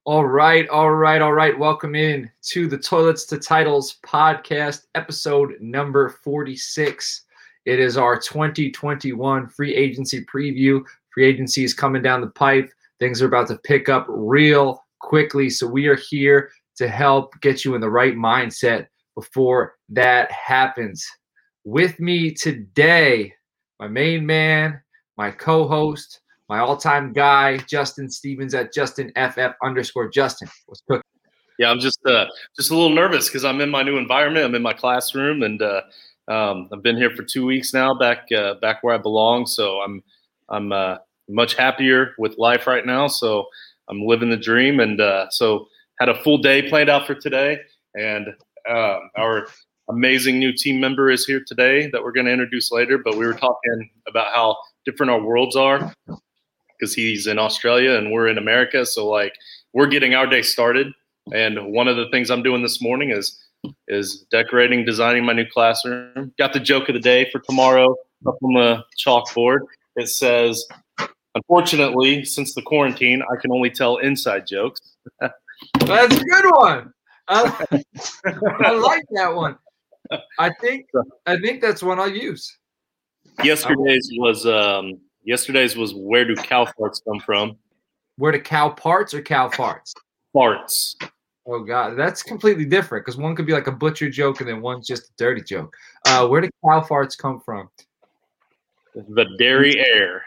All right. Welcome in to the Toilets to Titles podcast, episode number 46. It is our 2021 free agency preview. Free agency is coming down the pipe. Things are about to pick up real quickly. So we are here to help get you in the right mindset before that happens. With me today, my main man, my co-host, my all-time guy, Justin Stevens at JustinFF_Justin. What's cooking? Yeah, I'm just a little nervous because I'm in my new environment. I'm in my classroom, and I've been here for 2 weeks now, back where I belong. So I'm much happier with life right now. So I'm living the dream, and so had a full day planned out for today. And our amazing new team member is here today that we're going to introduce later. But we were talking about how different our worlds are, because he's in Australia and we're in America. So like we're getting our day started. And one of the things I'm doing this morning is decorating, designing my new classroom. Got the joke of the day for tomorrow up on the chalkboard. It says, unfortunately, since the quarantine, I can only tell inside jokes. That's a good one. I like that one. I think that's one I'll use. Yesterday's was where do cow farts come from? Where do cow parts or cow farts? Farts. Oh, God. That's completely different because one could be like a butcher joke and then one's just a dirty joke. Where do cow farts come from? The dairy air.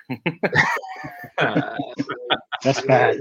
That's bad.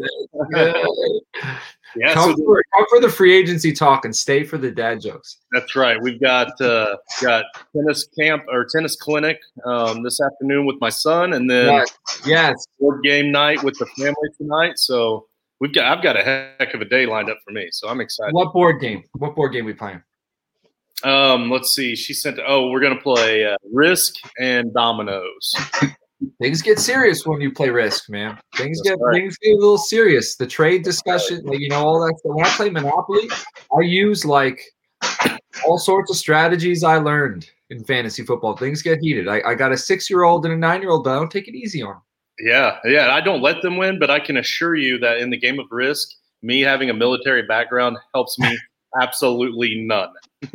Yeah, come for the free agency talk and stay for the dad jokes. That's right. We've got tennis camp or tennis clinic this afternoon with my son, and then yes, board game night with the family tonight. So I've got a heck of a day lined up for me. So I'm excited. What board game we playing? Let's see. She sent. We're gonna play Risk and Dominoes. Things get serious when you play Risk, man. Things get a little serious. The trade discussion, all that stuff. When I play Monopoly, I use like all sorts of strategies I learned in fantasy football. Things get heated. I got a 6-year-old and a 9-year-old, but I don't take it easy on them. Yeah. I don't let them win, but I can assure you that in the game of Risk, me having a military background helps me absolutely none.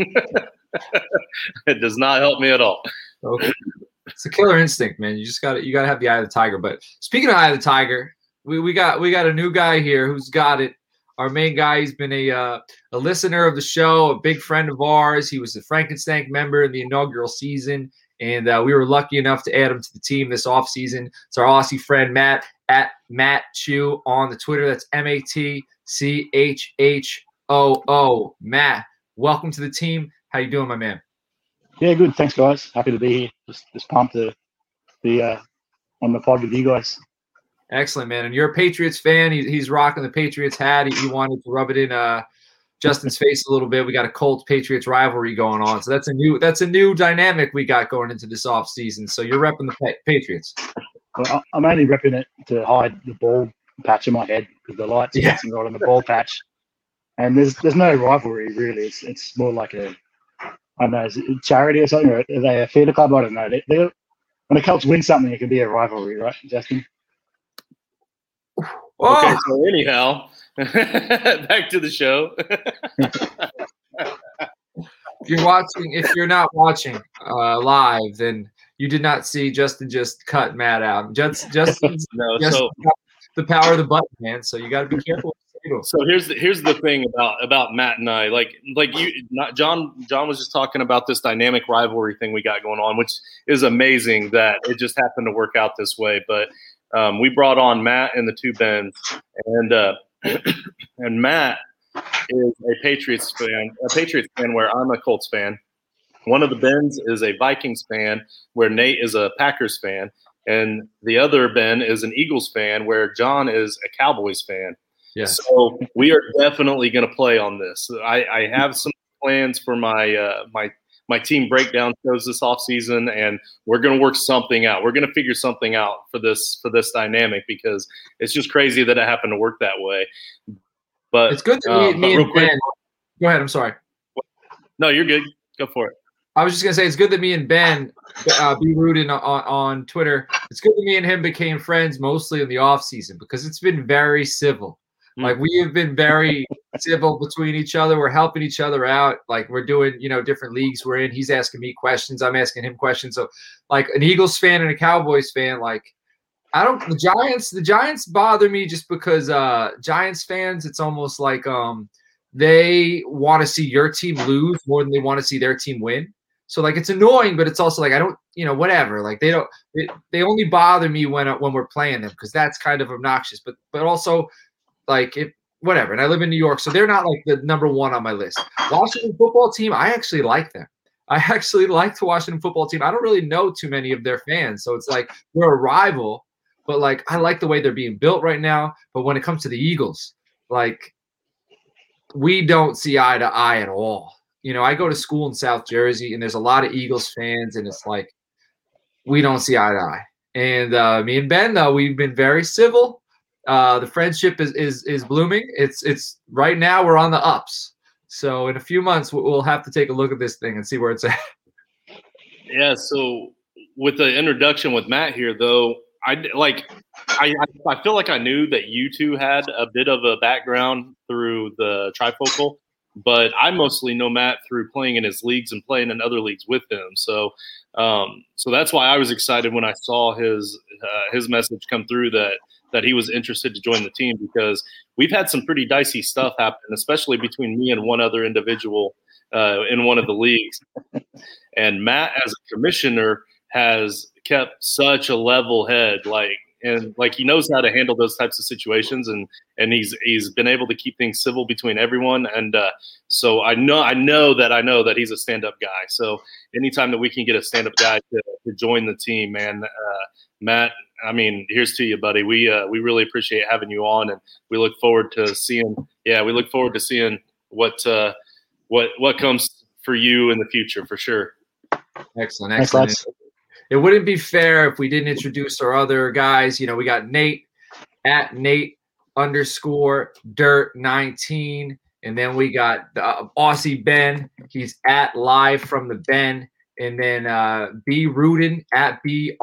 It does not help me at all. Okay. It's a killer instinct, man. You gotta have the eye of the tiger. But speaking of eye of the tiger, we got a new guy here who's got it. Our main guy, he's been a listener of the show, a big friend of ours. He was a Frankenstank member in the inaugural season, and we were lucky enough to add him to the team this offseason. It's our Aussie friend Matt at Matt Chew on the Twitter. That's MATCHHOO. Matt, welcome to the team. How you doing, my man? Yeah, good. Thanks, guys. Happy to be here. Just pumped to be on the pod with you guys. Excellent, man. And you're a Patriots fan. He's rocking the Patriots hat. He wanted to rub it in Justin's face a little bit. We got a Colts-Patriots rivalry going on. So that's a new dynamic we got going into this offseason. So you're repping the Patriots. Well, I'm only repping it to hide the ball patch in my head because the light's dancing right on the ball patch. And there's no rivalry, really. It's more like a – I don't know, is it charity or something? Or are they a theatre club? I don't know. When the Colts win something, it can be a rivalry, right, Justin? Okay, so anyhow, back to the show. If you're not watching live, then you did not see Justin just cut Matt out. Justin's the power of the button, man. So you got to be careful. So here's the thing about Matt and I, John was just talking about this dynamic rivalry thing we got going on, which is amazing that it just happened to work out this way. But we brought on Matt and the two Bens, and Matt is a Patriots fan where I'm a Colts fan. One of the Bens is a Vikings fan where Nate is a Packers fan, and the other Ben is an Eagles fan where John is a Cowboys fan. Yeah. So we are definitely going to play on this. I have some plans for my my team breakdown shows this offseason, and we're going to work something out. We're going to figure something out for this dynamic because it's just crazy that it happened to work that way. But it's good to me and Ben. Go ahead. I'm sorry. No, you're good. Go for it. I was just going to say it's good that me and Ben, be rooting on Twitter. It's good that me and him became friends mostly in the off season because it's been very civil. Like, we have been very civil between each other. We're helping each other out. Like, we're doing, different leagues we're in. He's asking me questions. I'm asking him questions. So, like, an Eagles fan and a Cowboys fan, like, the Giants bother me just because Giants fans, it's almost like they want to see your team lose more than they want to see their team win. So, like, it's annoying, but it's also like, I don't, whatever. Like, they only bother me when we're playing them, because that's kind of obnoxious. But also, like, whatever. And I live in New York, so they're not like the number one on my list. Washington football team, I actually like them. I actually like the Washington football team. I don't really know too many of their fans, so it's like we're a rival. But, like, I like the way they're being built right now. But when it comes to the Eagles, like, we don't see eye to eye at all. I go to school in South Jersey, and there's a lot of Eagles fans, and it's like we don't see eye to eye. And me and Ben, though, we've been very civil. The friendship is blooming. It's right now we're on the ups. So in a few months, we'll have to take a look at this thing and see where it's at. Yeah. So with the introduction with Matt here, though, I feel like I knew that you two had a bit of a background through the trifocal, but I mostly know Matt through playing in his leagues and playing in other leagues with him. So that's why I was excited when I saw his message come through that he was interested to join the team, because we've had some pretty dicey stuff happen, especially between me and one other individual in one of the leagues. And Matt, as a commissioner, has kept such a level head, he knows how to handle those types of situations, and he's been able to keep things civil between everyone. And so I know that he's a stand-up guy. So anytime that we can get a stand-up guy to join the team, man, Matt, I mean, here's to you, buddy. We really appreciate having you on, and we look forward to seeing what comes for you in the future, for sure. Excellent. It wouldn't be fair if we didn't introduce our other guys. We got Nate at Nate_Dirt19. And then we got Aussie Ben. He's at Live from the Ben. And then B Rudin at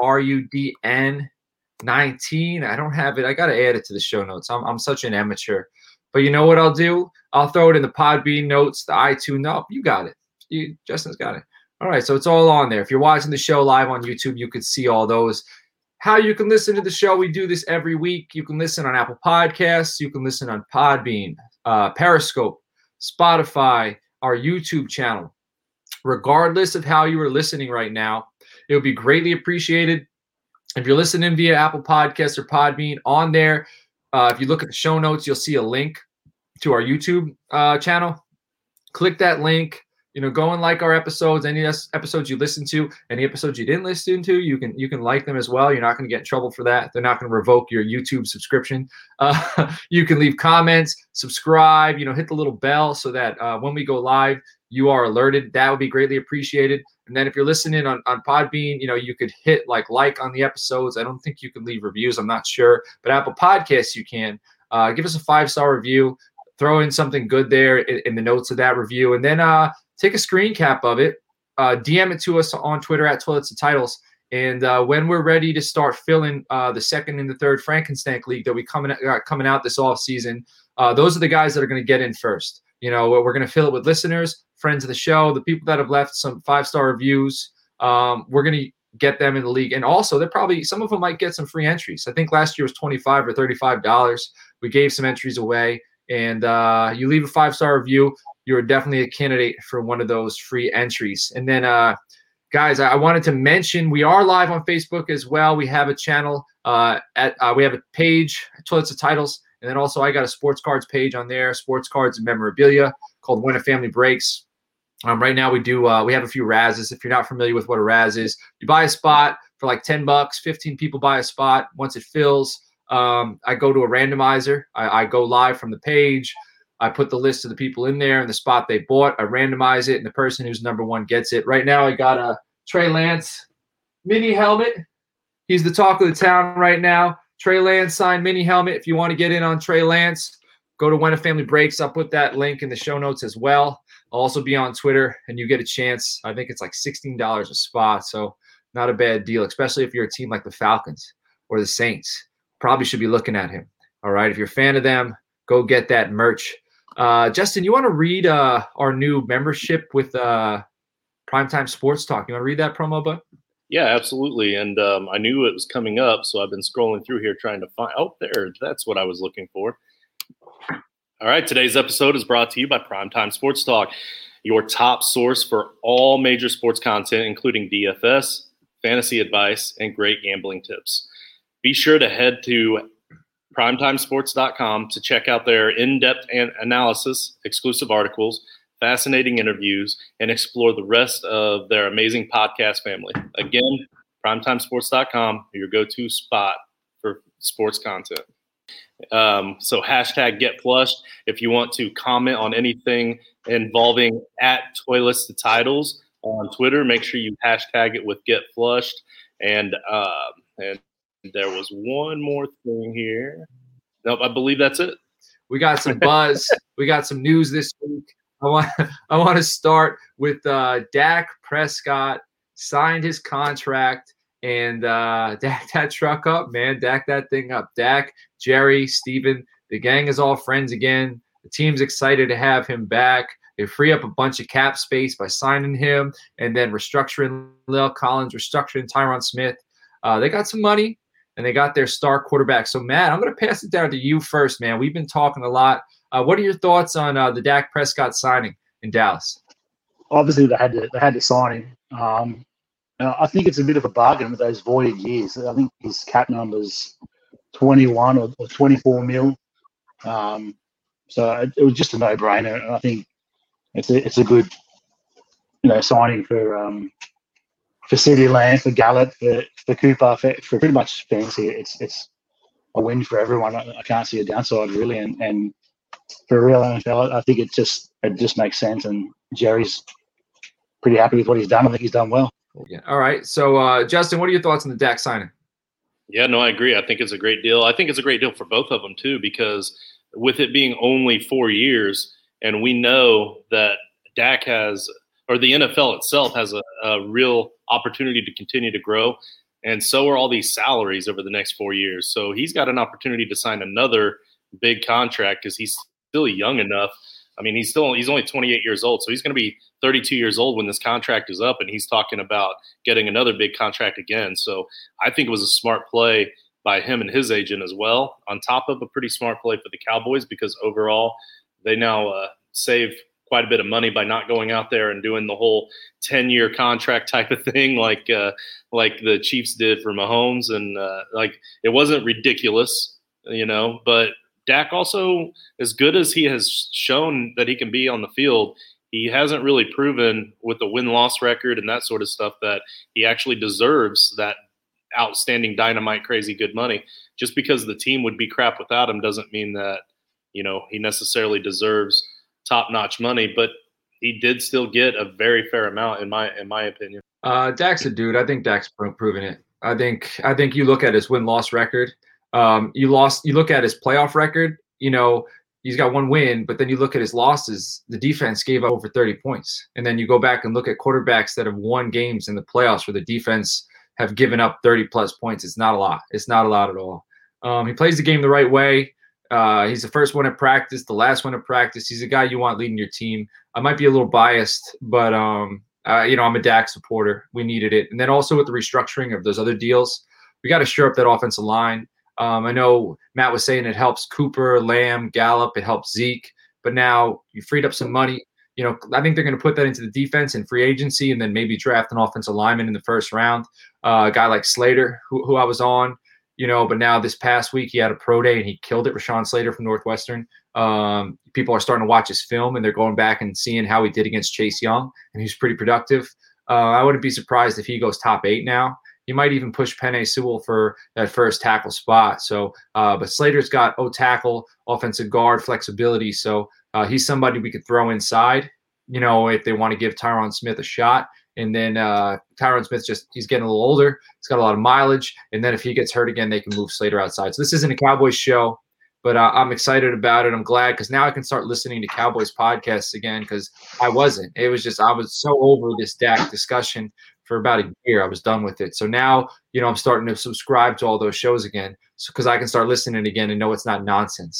BRUDN19. I don't have it. I got to add it to the show notes. I'm such an amateur. But you know what I'll do? I'll throw it in the Podbean notes, the iTunes. No, you got it. Justin's got it. All right, so it's all on there. If you're watching the show live on YouTube, you could see all those. How you can listen to the show, we do this every week. You can listen on Apple Podcasts. You can listen on Podbean, Periscope, Spotify, our YouTube channel. Regardless of how you are listening right now, it would be greatly appreciated if you're listening via Apple Podcasts or Podbean. On there, if you look at the show notes, you'll see a link to our YouTube channel. Click that link. Go and like our episodes. Any episodes you listen to, any episodes you didn't listen to, you can like them as well. You're not going to get in trouble for that. They're not going to revoke your YouTube subscription. You can leave comments, subscribe, hit the little bell so that when we go live, you are alerted. That would be greatly appreciated. And then if you're listening on Podbean, you could hit like on the episodes. I don't think you can leave reviews. I'm not sure. But Apple Podcasts, you can. Give us a 5-star review. Throw in something good there in the notes of that review. And then take a screen cap of it, DM it to us on Twitter at Toilets to Titles. And when we're ready to start filling the second and the third Frankenstank League that we coming out this off season, those are the guys that are going to get in first. We're going to fill it with listeners, friends of the show, the people that have left some 5-star reviews. We're going to get them in the league. And also, some of them might get some free entries. I think last year was $25 or $35. We gave some entries away. And you leave a 5-star review, you're definitely a candidate for one of those free entries. And then, guys, I wanted to mention we are live on Facebook as well. We have a channel we have a page, Toilets to Titles, and then also I got a sports cards page on there, sports cards and memorabilia, called When a Family Breaks. Right now we have a few razzes. If you're not familiar with what a razz is, you buy a spot for like $10. 15 people buy a spot. Once it fills, I go to a randomizer. I go live from the page. I put the list of the people in there and the spot they bought. I randomize it, and the person who's number one gets it. Right now, I got a Trey Lance mini helmet. He's the talk of the town right now. Trey Lance signed mini helmet. If you want to get in on Trey Lance, go to When a Family Breaks. I'll put that link in the show notes as well. I'll also be on Twitter, and you get a chance. I think it's like $16 a spot, so not a bad deal, especially if you're a team like the Falcons or the Saints. Probably should be looking at him. All right, if you're a fan of them, go get that merch. Justin, you want to read our new membership with Primetime Sports Talk? You want to read that promo, bud? Yeah, absolutely. And I knew it was coming up, so I've been scrolling through here trying to find. Oh, there. That's what I was looking for. All right. Today's episode is brought to you by Primetime Sports Talk, your top source for all major sports content, including DFS, fantasy advice, and great gambling tips. Be sure to head to primetimesports.com to check out their in-depth analysis, exclusive articles, fascinating interviews, and explore the rest of their amazing podcast family. Again, primetimesports.com, your go-to spot for sports content. So hashtag get flushed. If you want to comment on anything involving @Toilets to Titles on Twitter, make sure you hashtag it with get flushed. And there was one more thing here. Nope, I believe that's it. We got some buzz. We got some news this week. I want to start with Dak Prescott signed his contract. And Dak that truck up, man. Dak that thing up. Dak, Jerry, Steven, the gang is all friends again. The team's excited to have him back. They free up a bunch of cap space by signing him and then restructuring La'el Collins, restructuring Tyron Smith. They got some money, and they got their star quarterback. So, Matt, I'm going to pass it down to you first, man. We've been talking a lot. What are your thoughts on the Dak Prescott signing in Dallas? Obviously, they had to sign him. I think it's a bit of a bargain with those voided years. I think his cap number's 21 or 24 mil. So it was just a no-brainer. And I think it's a good, signing for CeeDee Lamb, for Gallup, for Cooper, for pretty much fantasy. It's a win for everyone. I can't see a downside really. And for a real NFL, I think it just makes sense. And Jerry's pretty happy with what he's done. I think he's done well. Yeah. All right. So, Justin, what are your thoughts on the Dak signing? Yeah, no, I agree. I think it's a great deal. I think it's a great deal for both of them, too, because with it being only 4 years, and we know that Dak or the NFL itself has a real opportunity to continue to grow, and so are all these salaries over the next 4 years. So he's got an opportunity to sign another big contract because he's still young enough. I mean, he's only 28 years old, so he's going to be 32 years old when this contract is up, and he's talking about getting another big contract again. So I think it was a smart play by him and his agent as well, on top of a pretty smart play for the Cowboys, because overall they now save quite a bit of money by not going out there and doing the whole 10-year contract type of thing like the Chiefs did for Mahomes. And it wasn't ridiculous, but Dak also, as good as he has shown that he can be on the field, he hasn't really proven with the win-loss record and that sort of stuff that he actually deserves that outstanding dynamite, crazy good money. Just because the team would be crap without him doesn't mean that, he necessarily deserves top-notch money, but he did still get a very fair amount in my opinion. Dak's a dude. I think Dak's proven it. I think you look at his win-loss record. You look at his playoff record, he's got one win, but then you look at his losses, the defense gave up over 30 points. And then you go back and look at quarterbacks that have won games in the playoffs where the defense have given up 30 plus points. It's not a lot. It's not a lot at all. He plays the game the right way. He's the first one at practice, the last one at practice. He's a guy you want leading your team. I might be a little biased, but I'm a Dak supporter. We needed it. And then also with the restructuring of those other deals, we got to shore up that offensive line. I know Matt was saying it helps Cooper, Lamb, Gallup. It helps Zeke. But now you freed up some money. I think they're going to put that into the defense and free agency and then maybe draft an offensive lineman in the first round. A guy like Slater, who I was on, but now this past week he had a pro day and he killed it. Rashawn Slater from Northwestern. People are starting to watch his film and they're going back and seeing how he did against Chase Young, and he's pretty productive. I wouldn't be surprised if he goes top 8 now. He might even push Penei Sewell for that first tackle spot. So, but Slater's got O-tackle, offensive guard, flexibility. So he's somebody we could throw inside, if they want to give Tyron Smith a shot. And then Tyron Smith he's getting a little older. He's got a lot of mileage. And then if he gets hurt again, they can move Slater outside. So this isn't a Cowboys show, but I'm excited about it. I'm glad because now I can start listening to Cowboys podcasts again because I wasn't. It was I was so over this Dak discussion for about a year. I was done with it. So now, I'm starting to subscribe to all those shows again because I can start listening again and know it's not nonsense.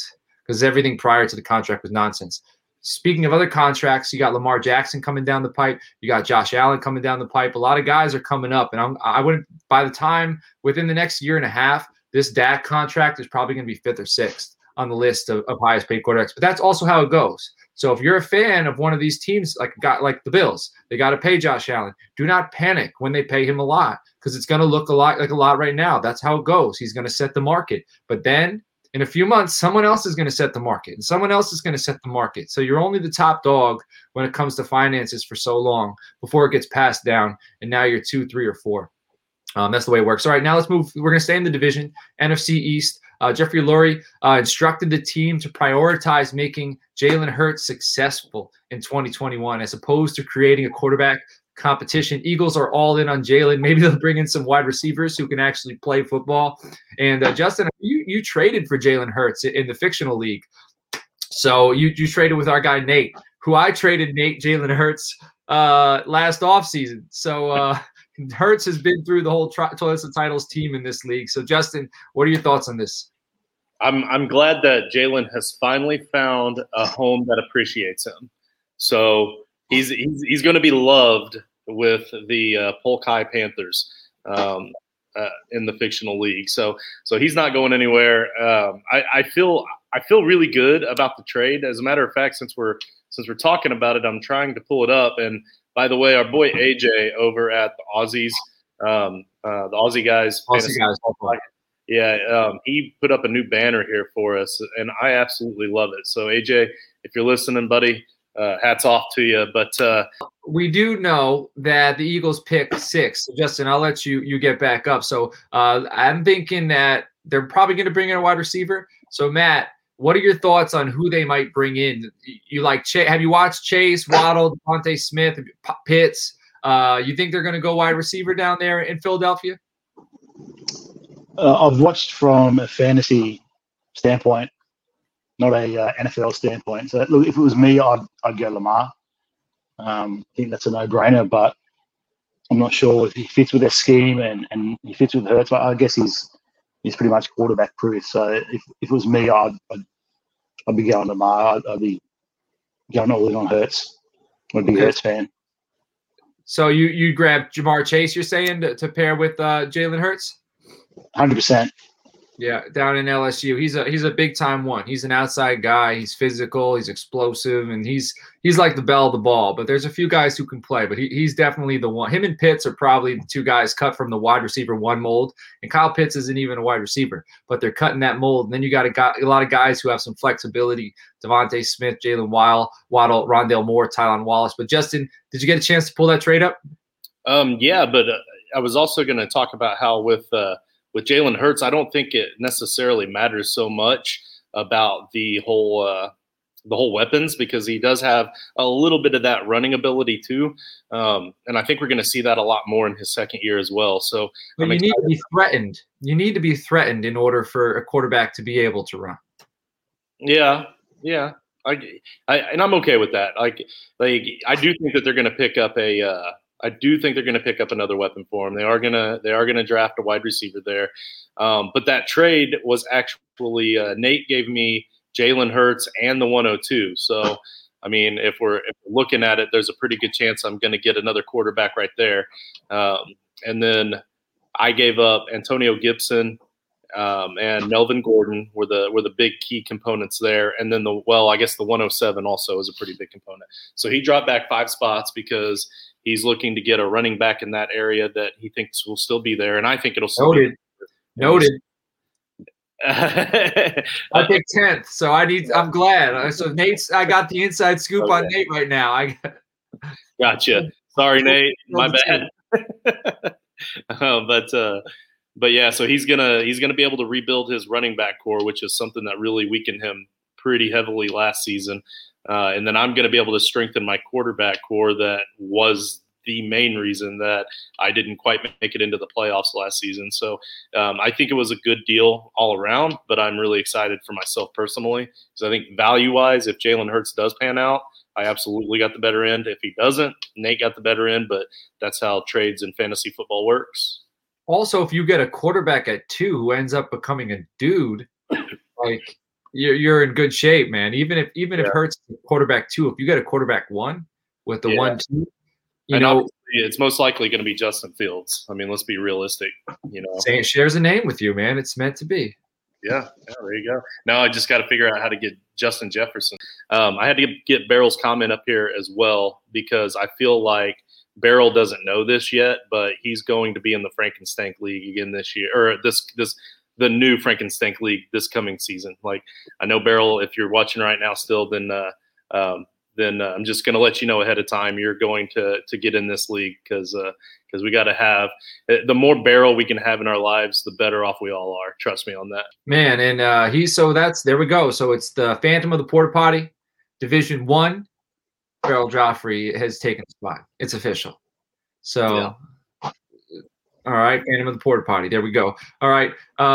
because everything prior to the contract was nonsense. Speaking of other contracts, you got Lamar Jackson coming down the pipe. You got Josh Allen coming down the pipe. A lot of guys are coming up, and I wouldn't. By the time within the next year and a half, this Dak contract is probably going to be 5th or 6th on the list of highest paid quarterbacks. But that's also how it goes. So if you're a fan of one of these teams, like the Bills, they got to pay Josh Allen. Do not panic when they pay him a lot, because it's going to look a lot right now. That's how it goes. He's going to set the market, but then in a few months, someone else is going to set the market, and someone else is going to set the market. So you're only the top dog when it comes to finances for so long before it gets passed down, and now you're 2, 3, or 4. That's the way it works. All right, now let's move. We're going to stay in the division, NFC East. Jeffrey Lurie instructed the team to prioritize making Jalen Hurts successful in 2021 as opposed to creating a quarterback competition. Eagles are all in on Jalen. Maybe they'll bring in some wide receivers who can actually play football. And Justin, you traded for Jalen Hurts in the fictional league. So you traded with our guy Nate, who I traded Jalen Hurts last offseason. So Hurts has been through the whole Toilets and Titles team in this league. So Justin, what are your thoughts on this? I'm glad that Jalen has finally found a home that appreciates him. So he's going to be loved with the Polk High Panthers in the fictional league. So he's not going anywhere. I feel really good about the trade. As a matter of fact, since we're talking about it, I'm trying to pull it up. And by the way, our boy AJ over at the Aussies, the Aussie guys. Yeah, he put up a new banner here for us, and I absolutely love it. So, AJ, if you're listening, buddy, hats off to you. But we do know that the Eagles pick 6. So, Justin, I'll let you get back up. So, I'm thinking that they're probably going to bring in a wide receiver. So, Matt, what are your thoughts on who they might bring in? You like? Have you watched Chase, Waddle, DeVonta Smith, Pitts? You think they're going to go wide receiver down there in Philadelphia? I've watched from a fantasy standpoint, not a NFL standpoint. So look, if it was me, I'd go Lamar. I think that's a no-brainer, but I'm not sure if he fits with their scheme and he fits with Hurts. But I guess he's pretty much quarterback proof. So if it was me, I'd be going Lamar. I'd be going all in on Hurts. I'd be a Hurts fan. So you grab Jamar Chase, you're saying, to pair with Jalen Hurts? 100%. Yeah, down in LSU, he's a big time one. He's an outside guy. He's physical. He's explosive, and he's like the belle of the ball. But there's a few guys who can play, but he's definitely the one. Him and Pitts are probably the 2 guys cut from the wide receiver 1 mold. And Kyle Pitts isn't even a wide receiver, but they're cutting that mold. And then you got a lot of guys who have some flexibility: DeVonta Smith, Jalen Waddle, Rondale Moore, Tylan Wallace. But Justin, did you get a chance to pull that trade up? Yeah, but I was also going to talk about how with Jalen Hurts, I don't think it necessarily matters so much about the whole weapons, because he does have a little bit of that running ability too, and I think we're going to see that a lot more in his second year as well. So, but you need to be threatened. You need to be threatened in order for a quarterback to be able to run. Yeah. And I'm okay with that. Like I do think that they're going to pick up another weapon for him. They are gonna draft a wide receiver there. But that trade was actually Nate gave me Jalen Hurts and the 102. So I mean, if we're looking at it, there's a pretty good chance I'm going to get another quarterback right there. And then I gave up Antonio Gibson and Melvin Gordon were the big key components there. And then I guess the 107 also is a pretty big component. So he dropped back 5 spots because he's looking to get a running back in that area that he thinks will still be there, and I think it'll still be. Noted. I picked 10th, so I'm glad. So I got the inside scoop on Nate right now. Gotcha. Sorry, Nate. My bad. But yeah, so he's gonna be able to rebuild his running back core, which is something that really weakened him pretty heavily last season. And then I'm going to be able to strengthen my quarterback core that was the main reason that I didn't quite make it into the playoffs last season. So I think it was a good deal all around, but I'm really excited for myself personally because I think value-wise, if Jalen Hurts does pan out, I absolutely got the better end. If he doesn't, Nate got the better end, but that's how trades in fantasy football works. Also, if you get a quarterback at 2 who ends up becoming a dude, like you're in good shape, man. Even if Hurts quarterback 2, if you get a quarterback 1 with the 1-2, it's most likely going to be Justin Fields. I mean, let's be realistic. Saying shares a name with you, man. It's meant to be. Yeah, there you go. Now I just got to figure out how to get Justin Jefferson. I had to get Barrel's comment up here as well because I feel like Barrel doesn't know this yet, but he's going to be in the Frankenstank League again this year, or the new Frankenstank League this coming season. Like, I know Barrel, if you're watching right now still, then I'm just going to let you know ahead of time you're going to get in this league because we got to have – the more Barrel we can have in our lives, the better off we all are. Trust me on that. Man, and there we go. So it's the Phantom of the Porta Potty, Division 1. Barrel Joffrey has taken the spot. It's official. So – All right, Phantom of the Porta Potty. There we go. All right.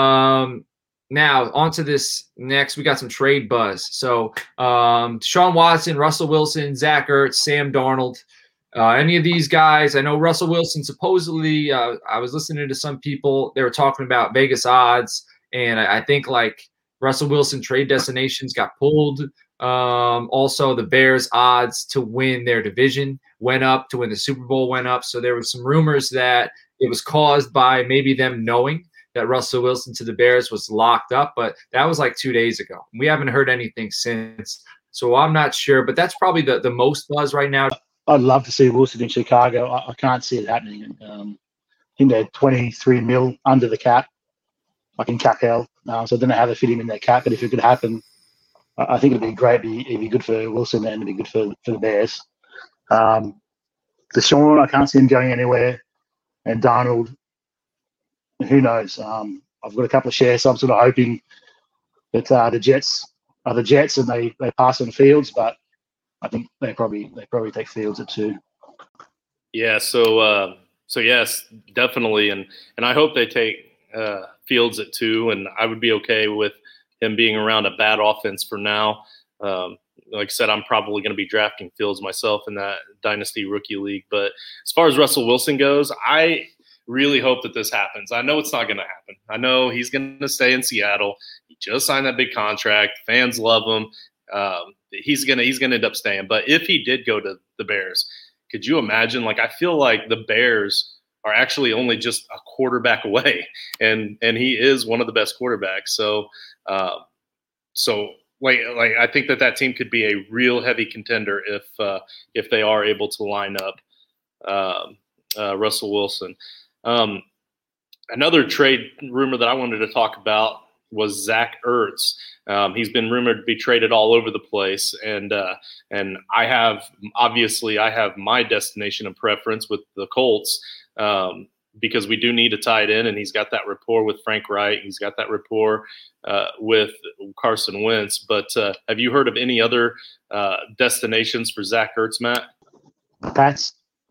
Now, on to this next. We got some trade buzz. So, Deshaun Watson, Russell Wilson, Zach Ertz, Sam Darnold. Any of these guys? I know Russell Wilson supposedly, I was listening to some people. They were talking about Vegas odds. And I think, like, Russell Wilson trade destinations got pulled. Also, the Bears' odds to win their division went up, to win the Super Bowl went up. So there were some rumors that it was caused by maybe them knowing that Russell Wilson to the Bears was locked up, but that was like 2 days ago. We haven't heard anything since, so I'm not sure, but that's probably the most buzz right now. I'd love to see Wilson in Chicago. I can't see it happening. I think they're 23 mil under the cap, like in cap hell. So I don't know how they fit him in that cap, but if it could happen, I think it'd be great. It'd be good for Wilson and it'd be good for the Bears. Deshaun, I can't see him going anywhere. And Darnold, who knows? I've got a couple of shares, so I'm sort of hoping that the Jets are the Jets and they pass on Fields, but I think they probably take Fields at 2. Yeah, so yes, definitely, and I hope they take Fields at 2, and I would be okay with him being around a bad offense for now. Like I said, I'm probably going to be drafting Fields myself in that Dynasty Rookie League. But as far as Russell Wilson goes, I really hope that this happens. I know it's not going to happen. I know he's going to stay in Seattle. He just signed that big contract. Fans love him. He's going to end up staying. But if he did go to the Bears, could you imagine? Like, I feel like the Bears are actually only just a quarterback away, and he is one of the best quarterbacks. So I think that team could be a real heavy contender if they are able to line up Russell Wilson. Another trade rumor that I wanted to talk about was Zach Ertz. He's been rumored to be traded all over the place, and I have my destination and preference with the Colts. Because we do need a tight end, and he's got that rapport with Frank Wright. He's got that rapport with Carson Wentz. But have you heard of any other destinations for Zach Ertz, Matt? Pats.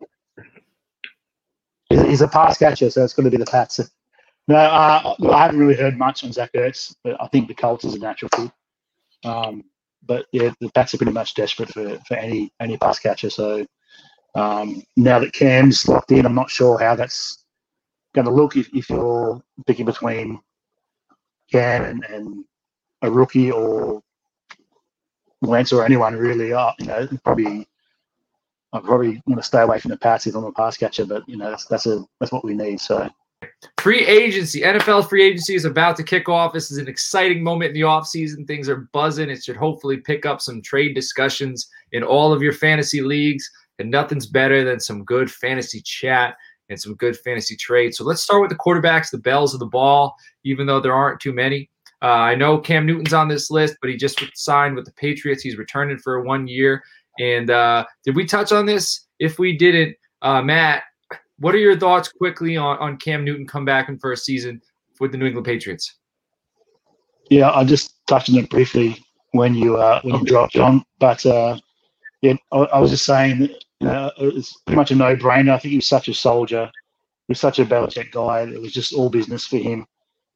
He's a pass catcher, so it's going to be the Pats. No, I haven't really heard much on Zach Ertz, but I think the Colts is a natural fit. But yeah, the Pats are pretty much desperate for any pass catcher. So now that Cam's locked in, I'm not sure how that's going to look if you're picking between Cam and a rookie or Wentz or anyone really. I probably want to stay away from the Pats if I'm a pass catcher, but that's what we need. So free agency, NFL free agency is about to kick off. This is an exciting moment in the offseason. Things are buzzing. It should hopefully pick up some trade discussions in all of your fantasy leagues, and nothing's better than some good fantasy chat and some good fantasy trades. So let's start with the quarterbacks, the bells of the ball, even though there aren't too many. I know Cam Newton's on this list, but he just signed with the Patriots. He's returning for 1 year. And did we touch on this? If we didn't, Matt, what are your thoughts quickly on Cam Newton come back in for a season with the New England Patriots? Yeah, I just touched on it briefly when you dropped John, but yeah, I was just saying that it's pretty much a no-brainer. I think he was such a soldier. He was such a Belichick guy. It was just all business for him.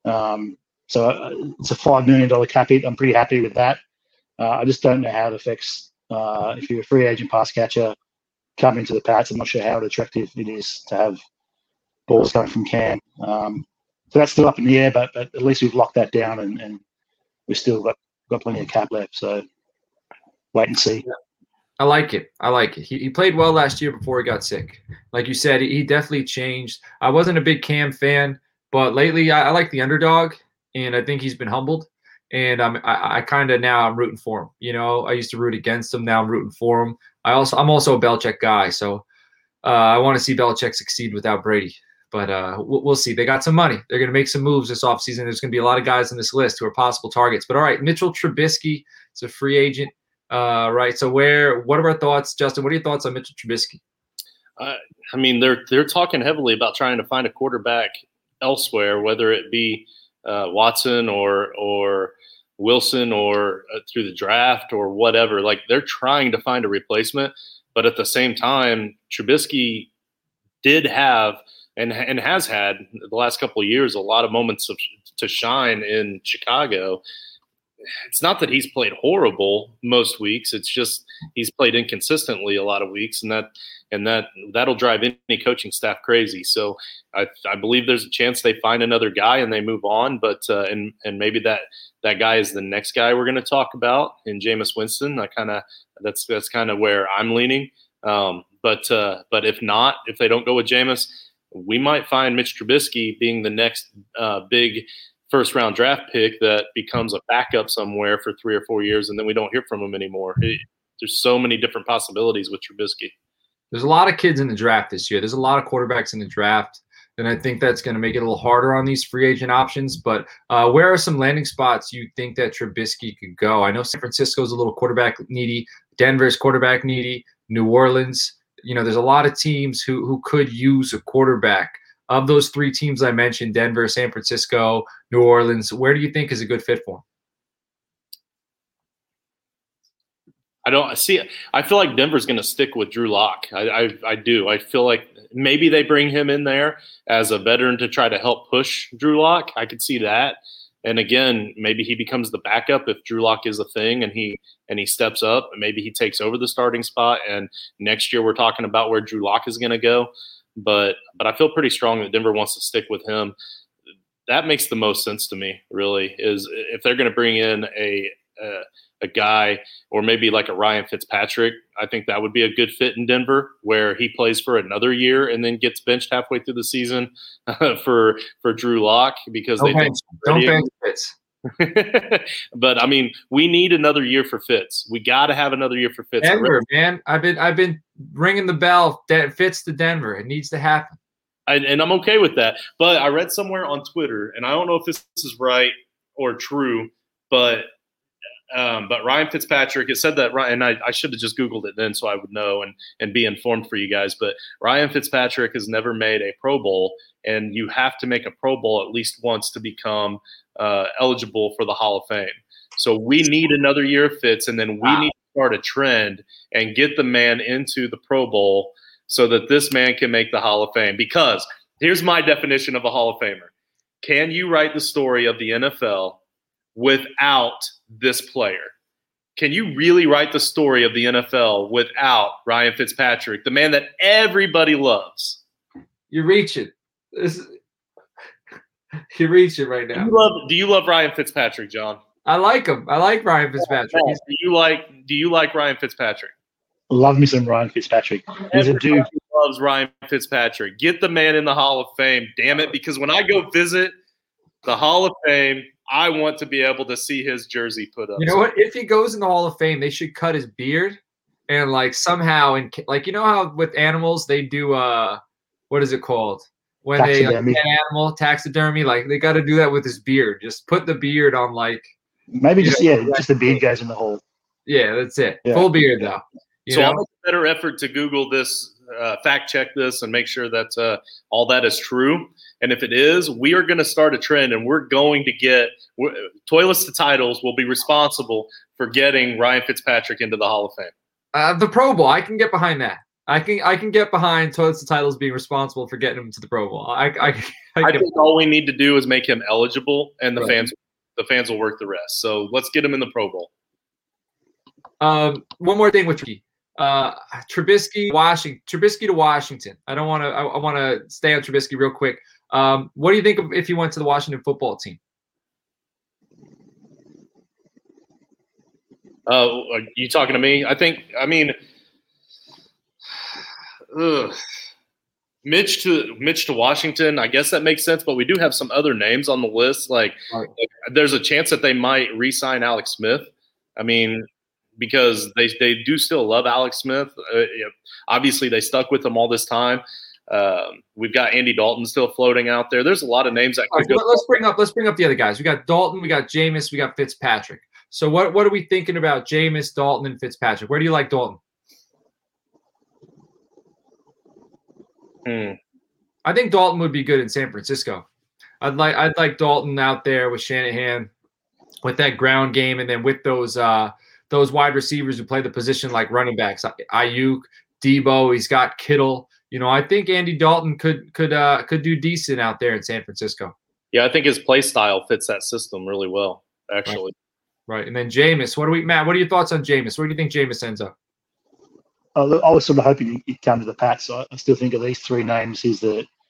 So it's a $5 million cap hit. I'm pretty happy with that. I just don't know how it affects if you're a free agent pass catcher coming to the Pats. I'm not sure how attractive it is to have balls coming from Cam. So that's still up in the air, but at least we've locked that down and we've still got got plenty of cap left. So wait and see. I like it. He played well last year before he got sick. Like you said, he definitely changed. I wasn't a big Cam fan, but lately I like the underdog, and I think he's been humbled. And I kind of now I'm rooting for him. You know, I used to root against him. Now I'm rooting for him. I'm also a Belichick guy, so I want to see Belichick succeed without Brady. But we'll see. They got some money. They're going to make some moves this offseason. There's going to be a lot of guys on this list who are possible targets. But all right, Mitchell Trubisky is a free agent. Right. So what are our thoughts, Justin? What are your thoughts on Mitchell Trubisky? I mean, they're talking heavily about trying to find a quarterback elsewhere, whether it be Watson or Wilson or through the draft or whatever. Like, they're trying to find a replacement, but at the same time, Trubisky did have and has had the last couple of years a lot of moments to shine in Chicago. It's not that he's played horrible most weeks. It's just he's played inconsistently a lot of weeks, and that'll drive any coaching staff crazy. So I believe there's a chance they find another guy and they move on. But and maybe that guy is the next guy we're going to talk about in Jameis Winston. That's kind of where I'm leaning. But if not, if they don't go with Jameis, we might find Mitch Trubisky being the next big first-round draft pick that becomes a backup somewhere for 3 or 4 years, and then we don't hear from him anymore. There's so many different possibilities with Trubisky. There's a lot of kids in the draft this year. There's a lot of quarterbacks in the draft, and I think that's going to make it a little harder on these free agent options. But where are some landing spots you think that Trubisky could go? I know San Francisco's a little quarterback needy. Denver's quarterback needy. New Orleans. You know, there's a lot of teams who could use a quarterback. Of those 3 teams I mentioned, Denver, San Francisco, New Orleans, where do you think is a good fit for him? I feel like Denver's going to stick with Drew Lock. I do. I feel like maybe they bring him in there as a veteran to try to help push Drew Lock. I could see that. And again, maybe he becomes the backup if Drew Lock is a thing and he steps up, and maybe he takes over the starting spot. And next year we're talking about where Drew Lock is going to go. But I feel pretty strong that Denver wants to stick with him. That makes the most sense to me, really, is if they're going to bring in a guy or maybe like a Ryan Fitzpatrick, I think that would be a good fit in Denver, where he plays for another year and then gets benched halfway through the season for Drew Lock because don't bench Fitz. But I mean, we need another year for Fitz. We got to have another year for Fitz. Denver, man, I've been ringing the bell. Fitz to Denver. It needs to happen. And I'm okay with that. But I read somewhere on Twitter, and I don't know if this is right or true, but Ryan Fitzpatrick, it said that, and I should have just Googled it then so I would know and be informed for you guys. But Ryan Fitzpatrick has never made a Pro Bowl, and you have to make a Pro Bowl at least once to become eligible for the Hall of Fame. So we need another year of Fitz, and then we need to start a trend and get the man into the Pro Bowl so that this man can make the Hall of Fame. Because here's my definition of a Hall of Famer. Can you write the story of the NFL without this player? Can you really write the story of the NFL without Ryan Fitzpatrick, the man that everybody loves? You're reaching. You're reaching right now. Do you love Ryan Fitzpatrick, John? I like him. I like Ryan Fitzpatrick. Do you like Ryan Fitzpatrick? Love me some Ryan Fitzpatrick. He's a dude. Loves Ryan Fitzpatrick. Get the man in the Hall of Fame, damn it! Because when I go visit the Hall of Fame, I want to be able to see his jersey put up. You know what? If he goes in the Hall of Fame, they should cut his beard and like somehow, and like, you know how with animals they do what is it called when they animal taxidermy? Like, they got to do that with his beard. Just put the beard on, like, maybe just the beard goes in the hole. Yeah, that's it. Yeah. Full beard though. So I'll make a better effort to Google this, fact check this, and make sure that all that is true. And if it is, we are going to start a trend, and we're going to get Toilets to Titles will be responsible for getting Ryan Fitzpatrick into the Hall of Fame. The Pro Bowl, I can get behind that. I can get behind Toilets to Titles being responsible for getting him to the Pro Bowl. I think all we need to do is make him eligible, and the fans will work the rest. So let's get him in the Pro Bowl. One more thing with Trubisky to Washington. I want to stay on Trubisky real quick. What do you think if he went to the Washington football team? Are you talking to me? Mitch to Washington, I guess that makes sense, but we do have some other names on the list. Like there's a chance that they might re-sign Alex Smith. I mean, because they do still love Alex Smith. Obviously, they stuck with him all this time. We've got Andy Dalton still floating out there. There's a lot of names that could go. Let's bring up the other guys. We got Dalton, we got Jameis, we got Fitzpatrick. So what are we thinking about Jameis, Dalton, and Fitzpatrick? Where do you like Dalton? I think Dalton would be good in San Francisco. I'd like Dalton out there with Shanahan, with that ground game, and then with those wide receivers who play the position like running backs, Ayuk, Debo. He's got Kittle. I think Andy Dalton could do decent out there in San Francisco. Yeah, I think his play style fits that system really well, actually. Right. And then Jameis. Matt, what are your thoughts on Jameis? Where do you think Jameis ends up? I was sort of hoping he'd come to the Pats. I still think of these three names, he's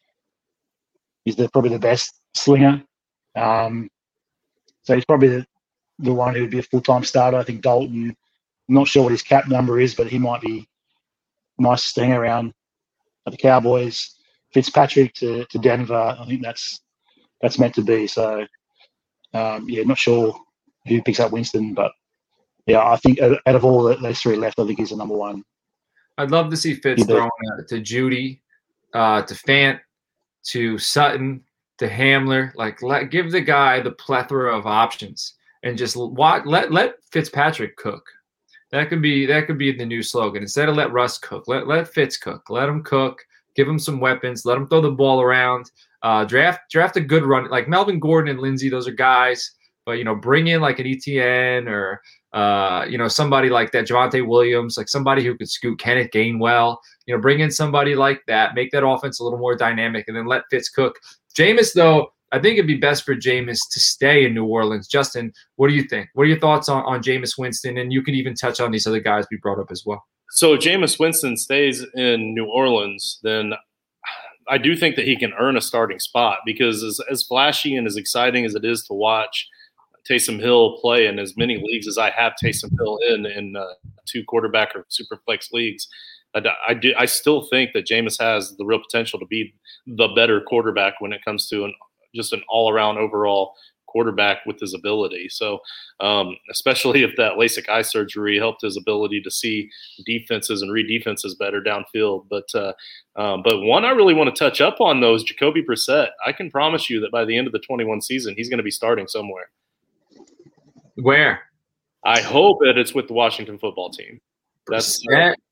probably the best slinger. So he's probably the one who would be a full-time starter. I think Dalton, I'm not sure what his cap number is, but he might be nice to hang around at the Cowboys. Fitzpatrick to Denver, I think that's meant to be. So, not sure who picks up Winston, but yeah, I think out of all those three left, I think he's the number one. I'd love to see Fitz throwing to Judy, to Fant, to Sutton, to Hamler. Give the guy the plethora of options and just let Fitzpatrick cook. That could be the new slogan. Instead of let Russ cook, let Fitz cook. Let him cook. Give him some weapons. Let him throw the ball around. Draft a good run like Melvin Gordon and Lindsey. Those are guys. But bring in like an ETN or somebody like that, Javonte Williams, like somebody who could scoot Kenneth Gainwell. Bring in somebody like that, make that offense a little more dynamic, and then let Fitz cook. Jameis, though, I think it'd be best for Jameis to stay in New Orleans. Justin, what do you think? What are your thoughts on Jameis Winston? And you can even touch on these other guys we brought up as well. So Jameis Winston stays in New Orleans, then I do think that he can earn a starting spot because as flashy and as exciting as it is to watch Taysom Hill play in as many leagues as I have Taysom Hill in 2 quarterback or super flex leagues, I still think that Jameis has the real potential to be the better quarterback when it comes to just an all-around overall quarterback with his ability. So especially if that LASIK eye surgery helped his ability to see defenses and read defenses better downfield. But one I really want to touch up on, though, is Jacoby Brissett. I can promise you that by the end of the 21 season, he's going to be starting somewhere. Where? I hope that it's with the Washington football team. That's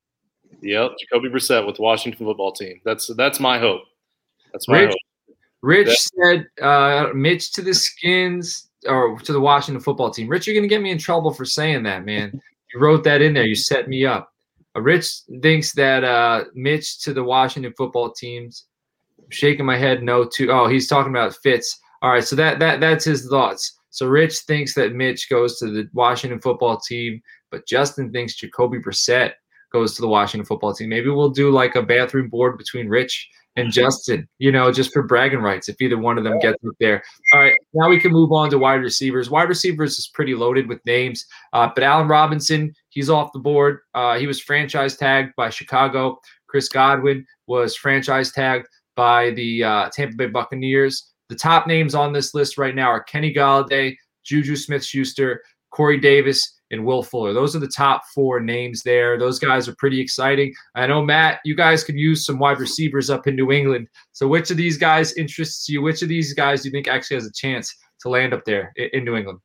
Jacoby Brissett with the Washington football team. That's my hope. That's my hope. Rich said Mitch to the Skins or to the Washington football team. Rich, you're going to get me in trouble for saying that, man. You wrote that in there. You set me up. Rich thinks that Mitch to the Washington football teams. I'm shaking my head no to. Oh, he's talking about Fitz. All right, so that's his thoughts. So Rich thinks that Mitch goes to the Washington football team, but Justin thinks Jacoby Brissett goes to the Washington football team. Maybe we'll do like a bathroom board between Rich and Justin, just for bragging rights if either one of them gets up there. All right, now we can move on to wide receivers. Wide receivers is pretty loaded with names, but Allen Robinson, he's off the board. He was franchise tagged by Chicago. Chris Godwin was franchise tagged by the Tampa Bay Buccaneers. The top names on this list right now are Kenny Golladay, Juju Smith-Schuster, Corey Davis, and Will Fuller. Those are the top 4 names there. Those guys are pretty exciting. I know, Matt, you guys could use some wide receivers up in New England. So which of these guys interests you? Which of these guys do you think actually has a chance to land up there in New England?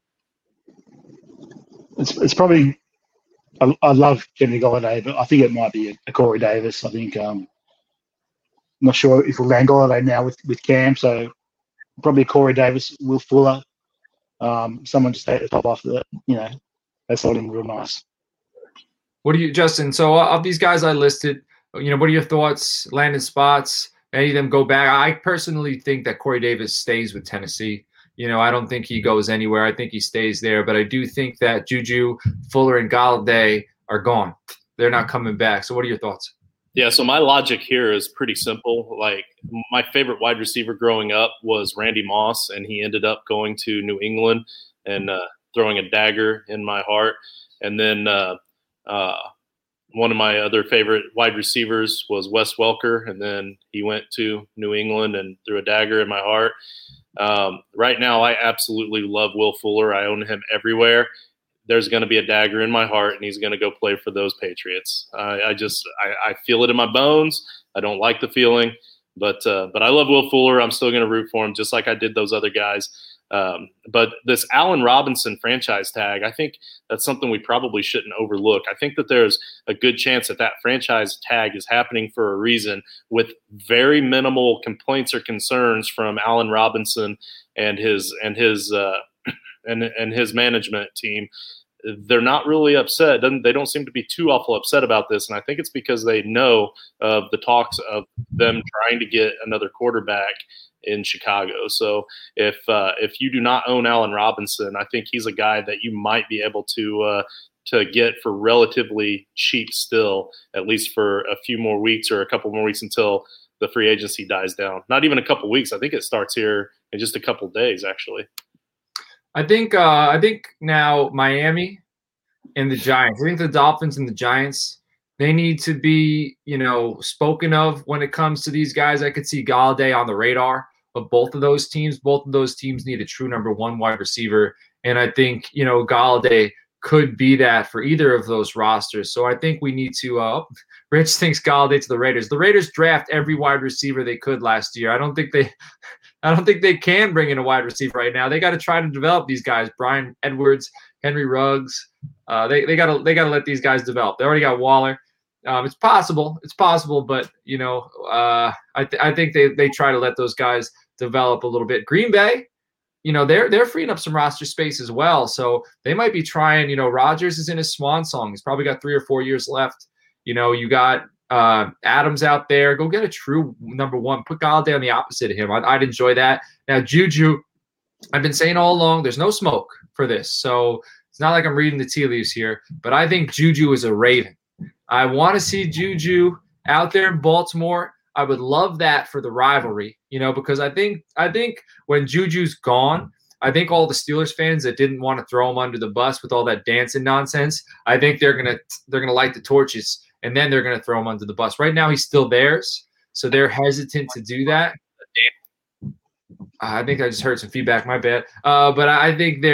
It's probably I love Kenny Golladay, but I think it might be a Corey Davis. I think I'm not sure if we'll land Golladay now with Cam, so probably Corey Davis, Will Fuller, someone to stay at the top after that, that's looking real nice. What do you, Justin? So of these guys I listed, what are your thoughts? Landing spots? Any of them go back? I personally think that Corey Davis stays with Tennessee. I don't think he goes anywhere. I think he stays there. But I do think that Juju, Fuller, and Golladay are gone. They're not coming back. So what are your thoughts? Yeah, so my logic here is pretty simple. Like, my favorite wide receiver growing up was Randy Moss, and he ended up going to New England. And throwing a dagger in my heart. And then one of my other favorite wide receivers was Wes Welker, and then he went to New England and threw a dagger in my heart. Right now, I absolutely love Will Fuller. I own him everywhere. There's going to be a dagger in my heart, and he's going to go play for those Patriots. I feel it in my bones. I don't like the feeling, but I love Will Fuller. I'm still going to root for him, just like I did those other guys. But this Allen Robinson franchise tag, I think that's something we probably shouldn't overlook. I think that there's a good chance that franchise tag is happening for a reason, with very minimal complaints or concerns from Allen Robinson and his management team. They're not really upset. They don't seem to be too awful upset about this. And I think it's because they know of the talks of them trying to get another quarterback in Chicago. So if you do not own Allen Robinson, I think he's a guy that you might be able to get for relatively cheap still, at least for a few more weeks or a couple more weeks until the free agency dies down. Not even a couple weeks. I think it starts here in just a couple days, actually. I think now Miami and the Giants. I think the Dolphins and the Giants, they need to be, spoken of when it comes to these guys. I could see Galladay on the radar of both of those teams. Both of those teams need a true number one wide receiver. And I think, Galladay could be that for either of those rosters. So I think we need to Rich thinks Galladay to the Raiders. The Raiders draft every wide receiver they could last year. I don't think they can bring in a wide receiver right now. They got to try to develop these guys. Brian Edwards, Henry Ruggs. They got to let these guys develop. They already got Waller. It's possible, but I think they try to let those guys develop a little bit. Green Bay, they're freeing up some roster space as well, so they might be trying. Rodgers is in his swan song. He's probably got 3 or 4 years left. You got Adams out there. Go get a true number one. Put Galladay on the opposite of him. I'd enjoy that. Now Juju, I've been saying all along, there's no smoke for this, so it's not like I'm reading the tea leaves here. But I think Juju is a Raven. I want to see Juju out there in Baltimore. I would love that for the rivalry, because I think when Juju's gone, I think all the Steelers fans that didn't want to throw him under the bus with all that dancing nonsense, I think they're gonna light the torches and then they're gonna throw him under the bus. Right now, he's still theirs, so they're hesitant to do that. I think I just heard some feedback. My bad. But I think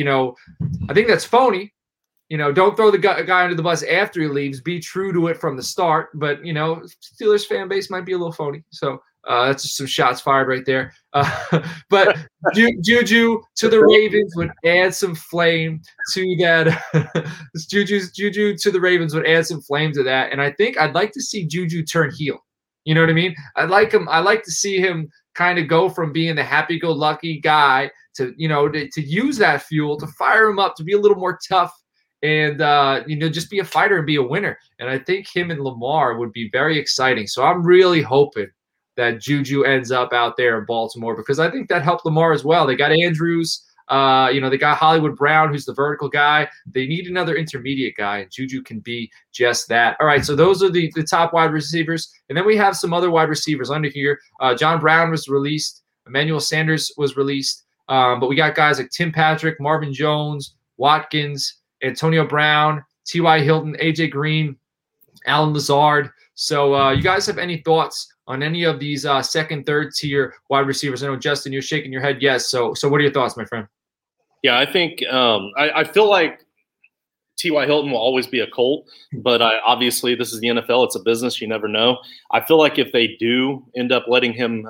I think that's phony. Don't throw the guy under the bus after he leaves. Be true to it from the start. But, Steelers fan base might be a little phony. So that's just some shots fired right there. But Juju to the Ravens would add some flame to that. Juju to the Ravens would add some flame to that. And I think I'd like to see Juju turn heel. You know what I mean? I'd like to see him kind of go from being the happy-go-lucky guy to use that fuel to fire him up, to be a little more tough. And, just be a fighter and be a winner. And I think him and Lamar would be very exciting. So I'm really hoping that Juju ends up out there in Baltimore, because I think that helped Lamar as well. They got Andrews. They got Hollywood Brown, who's the vertical guy. They need another intermediate guy, and Juju can be just that. All right, so those are the top wide receivers. And then we have some other wide receivers under here. John Brown was released. Emmanuel Sanders was released. But we got guys like Tim Patrick, Marvin Jones, Watkins, Antonio Brown, T.Y. Hilton, A.J. Green, Alan Lazard. So you guys have any thoughts on any of these second, third tier wide receivers? I know, Justin, you're shaking your head yes. So what are your thoughts, my friend? Yeah, I think I feel like T.Y. Hilton will always be a Colt, but obviously this is the NFL. It's a business. You never know. I feel like if they do end up letting him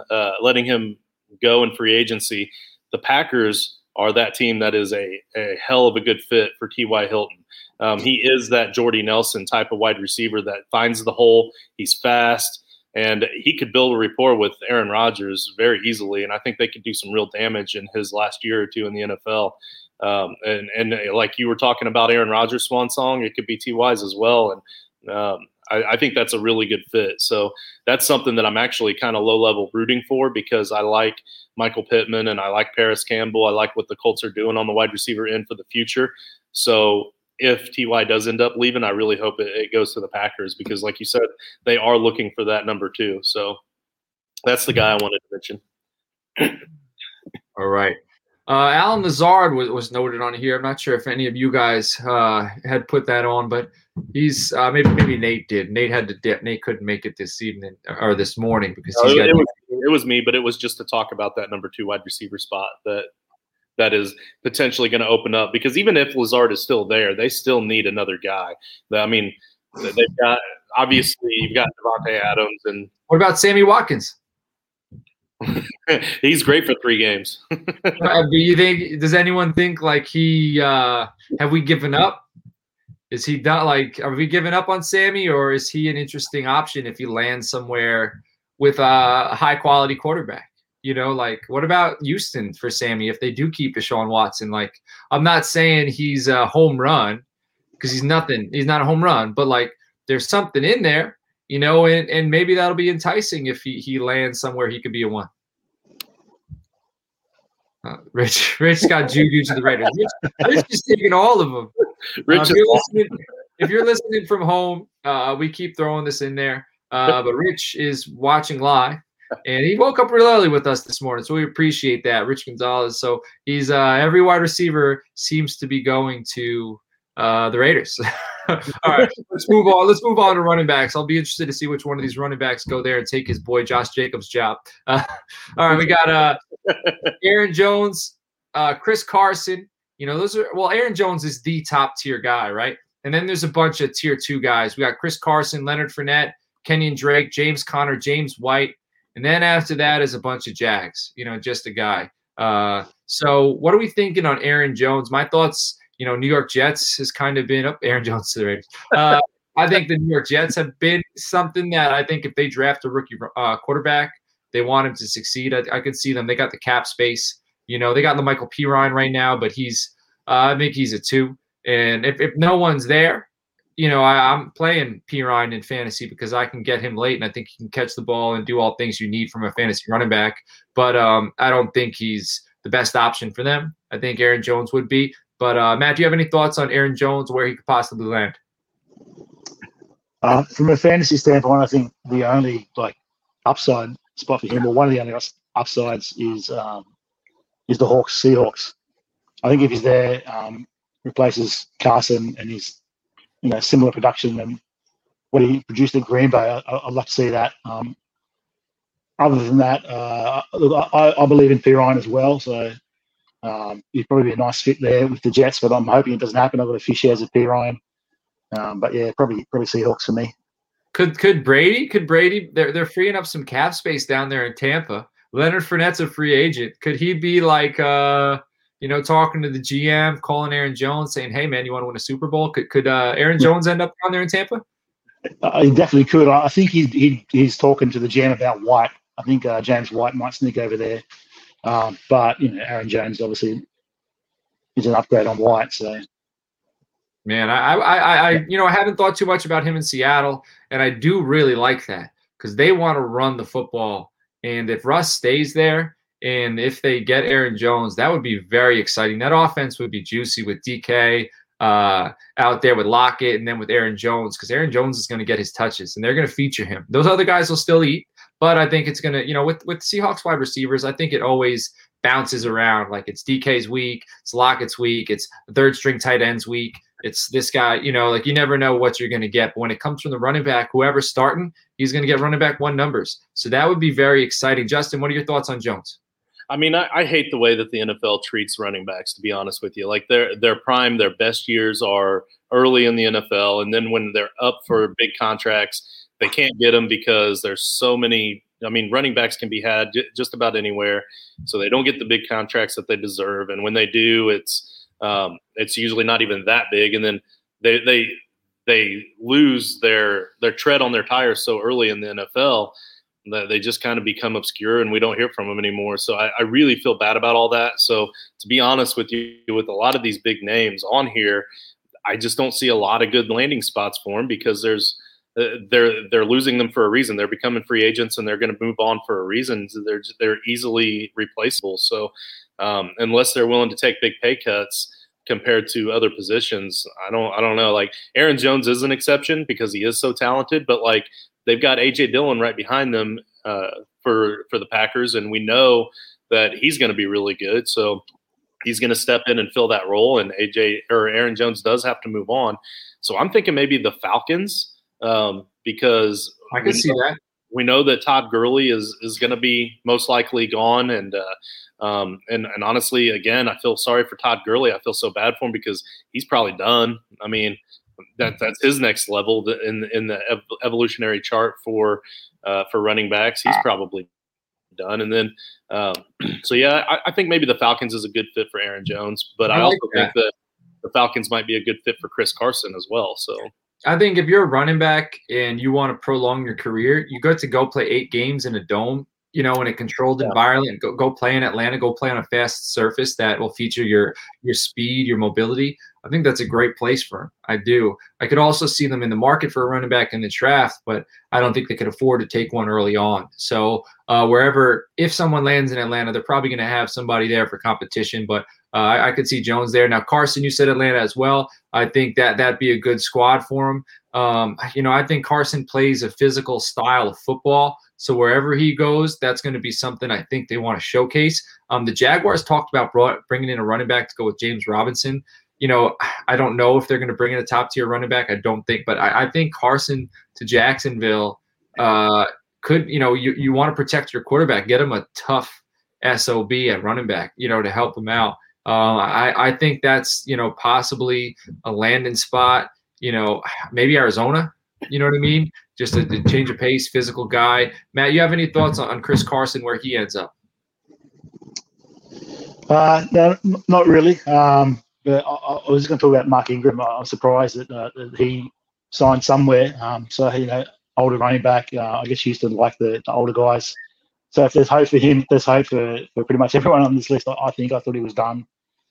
go in free agency, the Packers are that team that is a hell of a good fit for T.Y. Hilton. He is that Jordy Nelson type of wide receiver that finds the hole. He's fast, and he could build a rapport with Aaron Rodgers very easily, and I think they could do some real damage in his last year or two in the NFL. And like you were talking about Aaron Rodgers' swan song, it could be T.Y.'s as well, and I think that's a really good fit. So that's something that I'm actually kind of low-level rooting for, because I like Michael Pittman and I like Paris Campbell. I like what the Colts are doing on the wide receiver end for the future. So if T.Y. does end up leaving, I really hope it goes to the Packers, because like you said, they are looking for that number 2. So that's the guy I wanted to mention. All right. Alan Lazard was noted on here. I'm not sure if any of you guys had put that on, but he's maybe Nate did. Nate had to dip. Nate couldn't make it this evening or this morning because it was me, but it was just to talk about that number 2 wide receiver spot that is potentially going to open up, because even if Lazard is still there, they still need another guy. I mean, they've got, obviously you've got Devontae Adams, and what about Sammy Watkins? He's great for 3 games. Do you think? Does anyone think like he? Have we given up? Is he not like? Are we giving up on Sammy, or is he an interesting option if he lands somewhere with a high quality quarterback? You know, like what about Houston for Sammy if they do keep Deshaun Watson? Like, I'm not saying he's a home run because he's nothing. He's not a home run, but like there's something in there. You know, and maybe that'll be enticing if he lands somewhere he could be a 1. Rich got Juju to the Raiders. Rich is taking all of them. If you're listening from home, we keep throwing this in there. But Rich is watching live, and he woke up real early with us this morning, so we appreciate that, Rich Gonzalez. So he's every wide receiver seems to be going to the Raiders. All right, let's move on. Let's move on to running backs. I'll be interested to see which one of these running backs go there and take his boy Josh Jacobs' job. All right, we got Aaron Jones, Chris Carson. You know, Aaron Jones is the top tier guy, right? And then there's a bunch of tier 2 guys. We got Chris Carson, Leonard Fournette, Kenyon Drake, James Conner, James White, and then after that is a bunch of Jags. You know, just a guy. So what are we thinking on Aaron Jones? My thoughts. You know, New York Jets has kind of been up. Aaron Jones to the Raiders. I think the New York Jets have been something that I think if they draft a rookie quarterback, they want him to succeed. I could see them. They got the cap space. You know, they got the Michael Pirine right now, but I think he's a 2. And if no one's there, you know, I'm playing Pirine in fantasy because I can get him late, and I think he can catch the ball and do all things you need from a fantasy running back. But I don't think he's the best option for them. I think Aaron Jones would be. But, Matt, do you have any thoughts on Aaron Jones, where he could possibly land? From a fantasy standpoint, I think the only upside spot for him, or one of the only upsides, is the Seahawks. I think if he's there, replaces Carson and his similar production and what he produced in Green Bay, I'd love to see that. Other than that, I believe in Pirine as well, so he'd probably be a nice fit there with the Jets, but I'm hoping it doesn't happen. I've got a few shares of Pirine. But yeah, probably Seahawks for me. Could Brady? They're freeing up some cap space down there in Tampa. Leonard Fournette's a free agent. Could he be like, talking to the GM, calling Aaron Jones, saying, "Hey man, you want to win a Super Bowl?" Could Aaron Jones end up down there in Tampa? He definitely could. I think he's talking to the GM about White. I think James White might sneak over there. But Aaron Jones obviously is an upgrade on White. So, man, I haven't thought too much about him in Seattle, and I do really like that because they want to run the football. And if Russ stays there, and if they get Aaron Jones, that would be very exciting. That offense would be juicy with DK out there with Lockett, and then with Aaron Jones, because Aaron Jones is going to get his touches, and they're going to feature him. Those other guys will still eat. But I think it's going to, with Seahawks wide receivers, I think it always bounces around. Like it's DK's week, it's Lockett's week, it's third string tight ends week. It's this guy, you never know what you're going to get. But when it comes from the running back, whoever's starting, he's going to get running back 1 numbers. So that would be very exciting. Justin, what are your thoughts on Jones? I mean, I hate the way that the NFL treats running backs, to be honest with you. Like their prime, their best years are early in the NFL. And then when they're up for big contracts, they can't get them because there's so many. I mean, running backs can be had just about anywhere, so they don't get the big contracts that they deserve. And when they do, it's usually not even that big. And then they lose their tread on their tires so early in the NFL that they just kind of become obscure, and we don't hear from them anymore. So I really feel bad about all that. So to be honest with you, with a lot of these big names on here, I just don't see a lot of good landing spots for them because they're losing them for a reason. They're becoming free agents, and they're going to move on for a reason. They're easily replaceable. So unless they're willing to take big pay cuts compared to other positions, I don't know. Like Aaron Jones is an exception because he is so talented, but like they've got AJ Dillon right behind them for the Packers, and we know that he's going to be really good. So he's going to step in and fill that role, and Aaron Jones does have to move on. So I'm thinking maybe the Falcons, because I can see that. We know that Todd Gurley is going to be most likely gone, and honestly, again, I feel sorry for Todd Gurley. I feel so bad for him because he's probably done. I mean, that's his next level in the evolutionary chart for running backs. He's probably done, and then so yeah, I think maybe the Falcons is a good fit for Aaron Jones, but I also think that the Falcons might be a good fit for Chris Carson as well. So I think if you're a running back and you want to prolong your career, you got to go play 8 games in a dome, in a controlled environment. Go play in Atlanta. Go play on a fast surface that will feature your speed, your mobility. I think that's a great place for him. I do. I could also see them in the market for a running back in the draft, but I don't think they could afford to take one early on. So if someone lands in Atlanta, they're probably going to have somebody there for competition. But I could see Jones there. Now, Carson, you said Atlanta as well. I think that'd be a good squad for him. I think Carson plays a physical style of football. So wherever he goes, that's going to be something I think they want to showcase. The Jaguars talked about bringing in a running back to go with James Robinson. I don't know if they're going to bring in a top-tier running back. I don't think. But I think Carson to Jacksonville could, you want to protect your quarterback. Get him a tough SOB at running back, to help him out. I think that's, possibly a landing spot, maybe Arizona, you know what I mean? Just a change of pace, physical guy. Matt, you have any thoughts on Chris Carson, where he ends up? No, not really. But I was going to talk about Mark Ingram. I'm surprised that he signed somewhere. Older running back. I guess he used to like the older guys. So if there's hope for him, there's hope for pretty much everyone on this list. I thought he was done.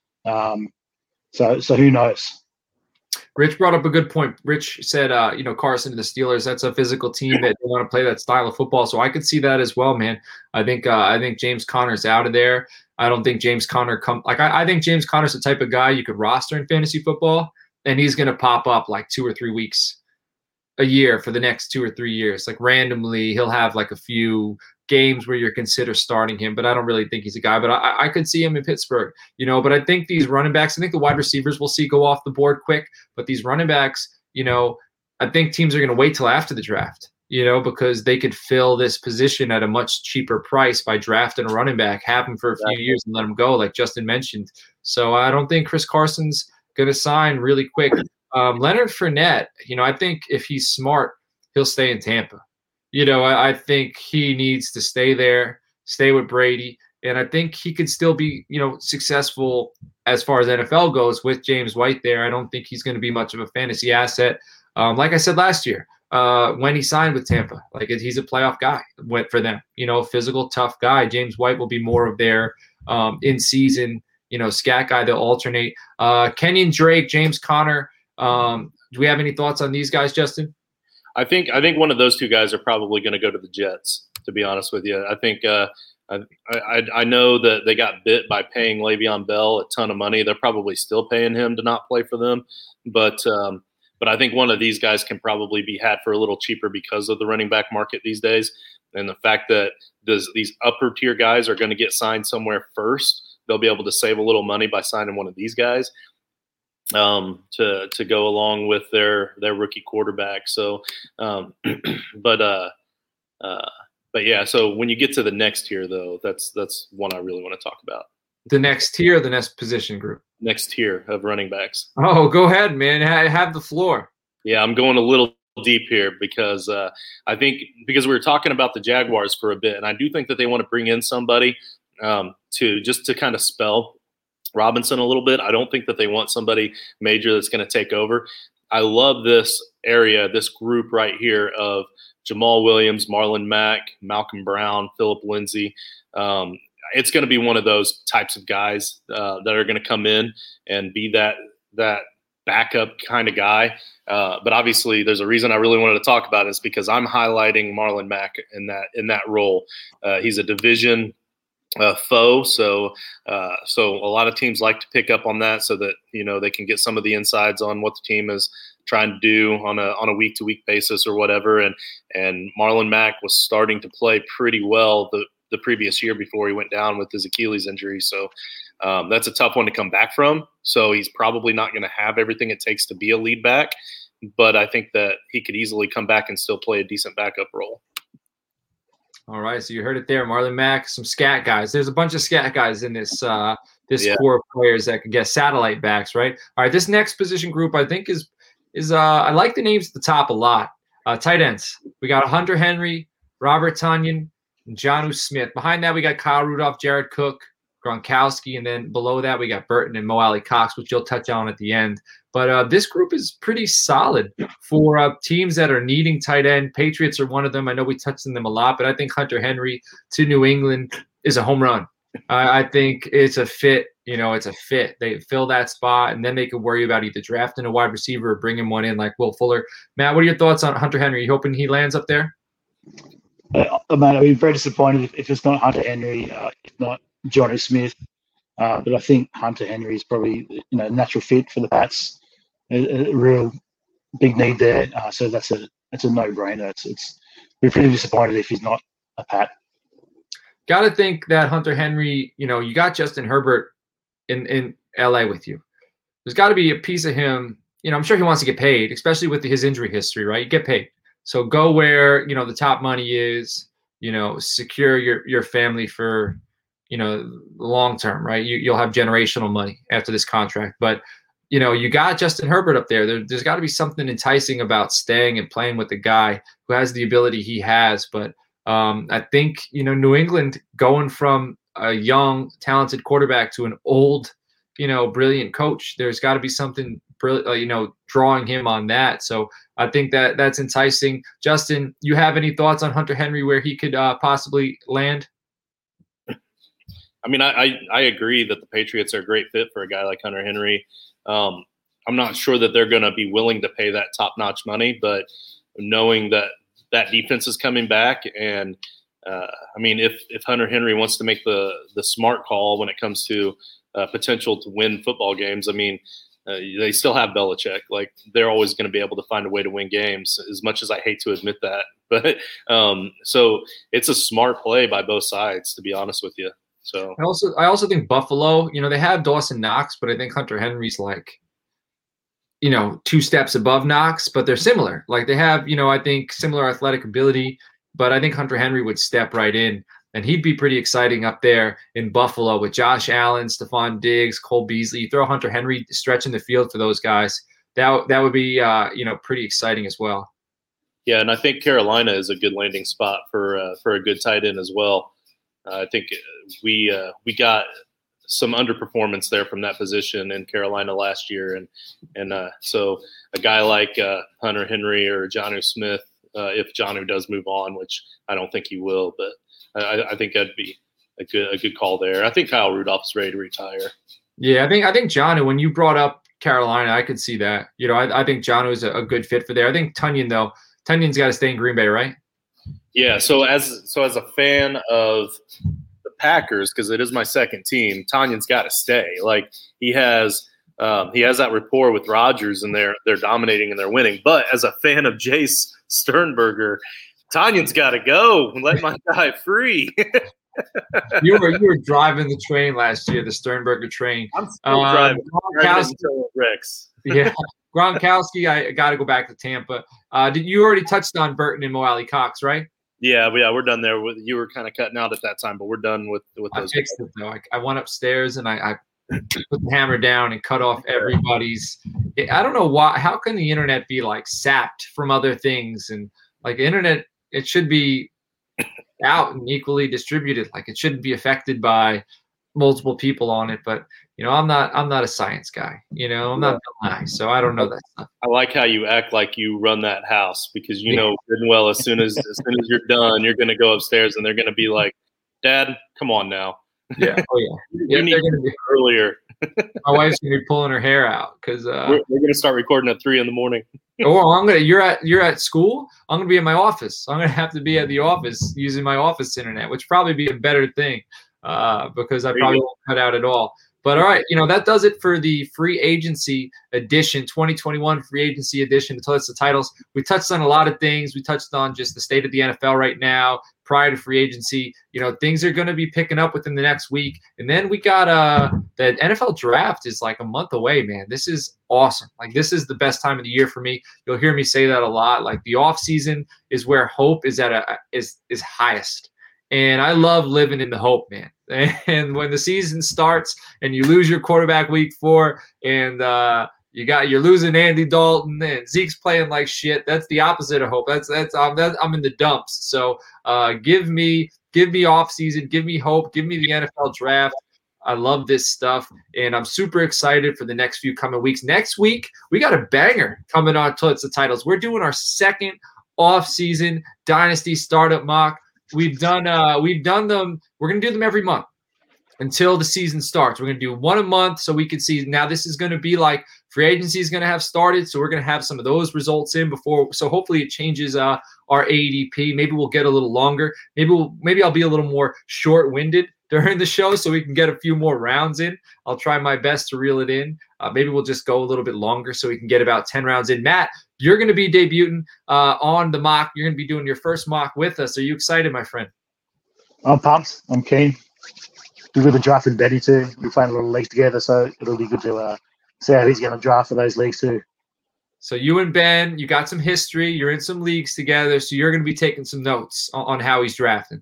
So who knows? Rich brought up a good point. Rich said, Carson to the Steelers, that's a physical team that they want to play that style of football. So I could see that as well, man. I think James Conner's out of there. I don't think James Conner I think James Conner's the type of guy you could roster in fantasy football, and he's going to pop up like 2 or 3 weeks a year for the next 2 or 3 years. Like randomly, he'll have like a few games where you're consider starting him, but I don't really think he's a guy. But I could see him in Pittsburgh, But I think these running backs, I think the wide receivers we'll see go off the board quick. But these running backs, I think teams are going to wait till after the draft, because they could fill this position at a much cheaper price by drafting a running back, have him for a few years and let him go, like Justin mentioned. So I don't think Chris Carson's going to sign really quick. Leonard Fournette, I think if he's smart, he'll stay in Tampa. I think he needs to stay there, stay with Brady. And I think he could still be, successful as far as NFL goes with James White there. I don't think he's going to be much of a fantasy asset. Like I said last year, when he signed with Tampa, like he's a playoff guy for them, physical, tough guy. James White will be more of their in-season, scat guy. They'll alternate. Kenyon Drake, James Conner. Do we have any thoughts on these guys, Justin? I think one of those two guys are probably going to go to the Jets, to be honest with you. I think I know that they got bit by paying Le'Veon Bell a ton of money. They're probably still paying him to not play for them. But I think one of these guys can probably be had for a little cheaper because of the running back market these days. And the fact that these upper tier guys are going to get signed somewhere first, they'll be able to save a little money by signing one of these guys to go along with their rookie quarterback. So, but yeah. So when you get to the next tier, though, that's one I really want to talk about. The next tier, the next position group. Next tier of running backs. Oh, go ahead, man. Have the floor. Yeah, I'm going a little deep here because I think because we were talking about the Jaguars for a bit, and I do think that they want to bring in somebody to kind of spell Robinson a little bit. I don't think that they want somebody major that's going to take over. I love this area, this group right here of Jamal Williams, Marlon Mack, Malcolm Brown, Phillip Lindsay. It's going to be one of those types of guys that are going to come in and be that backup kind of guy. But obviously, there's a reason I really wanted to talk about it is because I'm highlighting Marlon Mack in that role. He's a division foe, so a lot of teams like to pick up on that so that they can get some of the insides on what the team is trying to do on a week-to-week basis or whatever. And Marlon Mack was starting to play pretty well the the previous year before he went down with his Achilles injury. So that's a tough one to come back from. So he's probably not going to have everything it takes to be a lead back. But I think that he could easily come back and still play a decent backup role. All right, so you heard it there, Marlon Mack, some scat guys. There's a bunch of scat guys in this core of players that can get satellite backs, right? All right, this next position group I think is I like the names at the top a lot. Tight ends. We got Hunter Henry, Robert Tonyan, and Jonnu Smith. Behind that, we got Kyle Rudolph, Jared Cook, Gronkowski, and then below that, we got Burton and Mo Alley Cox, which you'll touch on at the end. But this group is pretty solid for teams that are needing tight end. Patriots are one of them. I know we touched on them a lot, but I think Hunter Henry to New England is a home run. I think it's a fit. It's a fit. They fill that spot, and then they can worry about either drafting a wide receiver or bringing one in like Will Fuller. Matt, what are your thoughts on Hunter Henry? You hoping he lands up there? Man, I'd be very disappointed if it's not Hunter Henry, if not Jonnu Smith. But I think Hunter Henry is probably a natural fit for the Pats. A real big need there. So that's a no-brainer. It's we're pretty disappointed if he's not a Pat. Got to think that Hunter Henry, you got Justin Herbert in LA with you. There's got to be a piece of him. I'm sure he wants to get paid, especially with his injury history, right? You get paid. So go where, the top money is, secure your family for, the long term, right? You'll have generational money after this contract. But, you got Justin Herbert up there. There's got to be something enticing about staying and playing with the guy who has the ability he has. But I think, New England going from a young, talented quarterback to an old, brilliant coach, there's got to be something, drawing him on that. So I think that's enticing. Justin, you have any thoughts on Hunter Henry where he could possibly land? I mean, I agree that the Patriots are a great fit for a guy like Hunter Henry. I'm not sure that they're going to be willing to pay that top-notch money, but knowing that defense is coming back, and if Hunter Henry wants to make the smart call when it comes to potential to win football games, they still have Belichick. Like, they're always going to be able to find a way to win games, as much as I hate to admit that. But so it's a smart play by both sides, to be honest with you. So I also think Buffalo, they have Dawson Knox, but I think Hunter Henry's like, 2 steps above Knox, but they're similar. Like, they have, I think similar athletic ability, but I think Hunter Henry would step right in, and he'd be pretty exciting up there in Buffalo with Josh Allen, Stephon Diggs, Cole Beasley. You throw Hunter Henry stretching the field for those guys. That would be, pretty exciting as well. Yeah, and I think Carolina is a good landing spot for a good tight end as well. I think we got some underperformance there from that position in Carolina last year, and so a guy like Hunter Henry or Jonnu Smith, if Jonnu does move on, which I don't think he will, but I think that'd be a good call there. I think Kyle Rudolph is ready to retire. Yeah, I think Jonnu, when you brought up Carolina, I could see that. I think Jonnu is a good fit for there. I think Tonyan's got to stay in Green Bay, right? Yeah, so as a fan of the Packers, because it is my second team, Tonyan's got to stay. Like, he has that rapport with Rodgers, and they're dominating and they're winning. But as a fan of Jace Sternberger, Tonyan's got to go and let my guy free. You were driving the train last year, the Sternberger train. I'm still driving until it wrecks. Yeah. Gronkowski, I got to go back to Tampa. Did you already touched on Burton and Mo Alley Cox, right? Yeah, we're done there. You were kind of cutting out at that time, but we're done with those. I fixed it though. I went upstairs and I put the hammer down and cut off everybody's. I don't know why. How can the internet be like sapped from other things? And like the internet, it should be out and equally distributed. Like, it shouldn't be affected by multiple people on it. But I'm not a science guy. I'm not nice, so I don't know that stuff. I like how you act like you run that house, because know good and well as soon as you're done, you're going to go upstairs and they're going to be like, "Dad, come on now." Yeah. Oh yeah. You need to be earlier. My wife's going to be pulling her hair out because we're going to start recording at 3 a.m. You're at school. I'm going to be in my office. I'm going to have to be at the office using my office internet, which probably be a better thing because I probably won't cut out at all. But all right, that does it for the free agency edition, 2021 free agency edition. That's the titles. We touched on a lot of things. We touched on just the state of the NFL right now, prior to free agency. Things are going to be picking up within the next week. And then we got the NFL draft is like a month away, man. This is awesome. Like, this is the best time of the year for me. You'll hear me say that a lot. Like, the off season is where hope is is highest. And I love living in the hope, man. And when the season starts and you lose your quarterback week 4 and you're losing Andy Dalton and Zeke's playing like shit, that's the opposite of hope. I'm in the dumps. So give me off season, give me hope, give me the NFL draft. I love this stuff, and I'm super excited for the next few coming weeks. Next week, we got a banger coming on Toilets to Titles. We're doing our second off-season Dynasty Startup Mock. We've done them. We're going to do them every month until the season starts. We're going to do one a month so we can see. Now this is going to be like free agency is going to have started, so we're going to have some of those results in before. So hopefully it changes our ADP. Maybe we'll get a little longer. Maybe I'll be a little more short-winded during the show so we can get a few more rounds in. I'll try my best to reel it in. Maybe we'll just go a little bit longer so we can get about 10 rounds in. Matt, you're going to be debuting on the mock. You're going to be doing your first mock with us. Are you excited, my friend? I'm pumped. I'm keen. We're with the draft with Benny too. We're playing a little league together, so it'll be good to see how he's going to draft for those leagues too. So you and Ben, you got some history. You're in some leagues together, so you're going to be taking some notes on how he's drafting.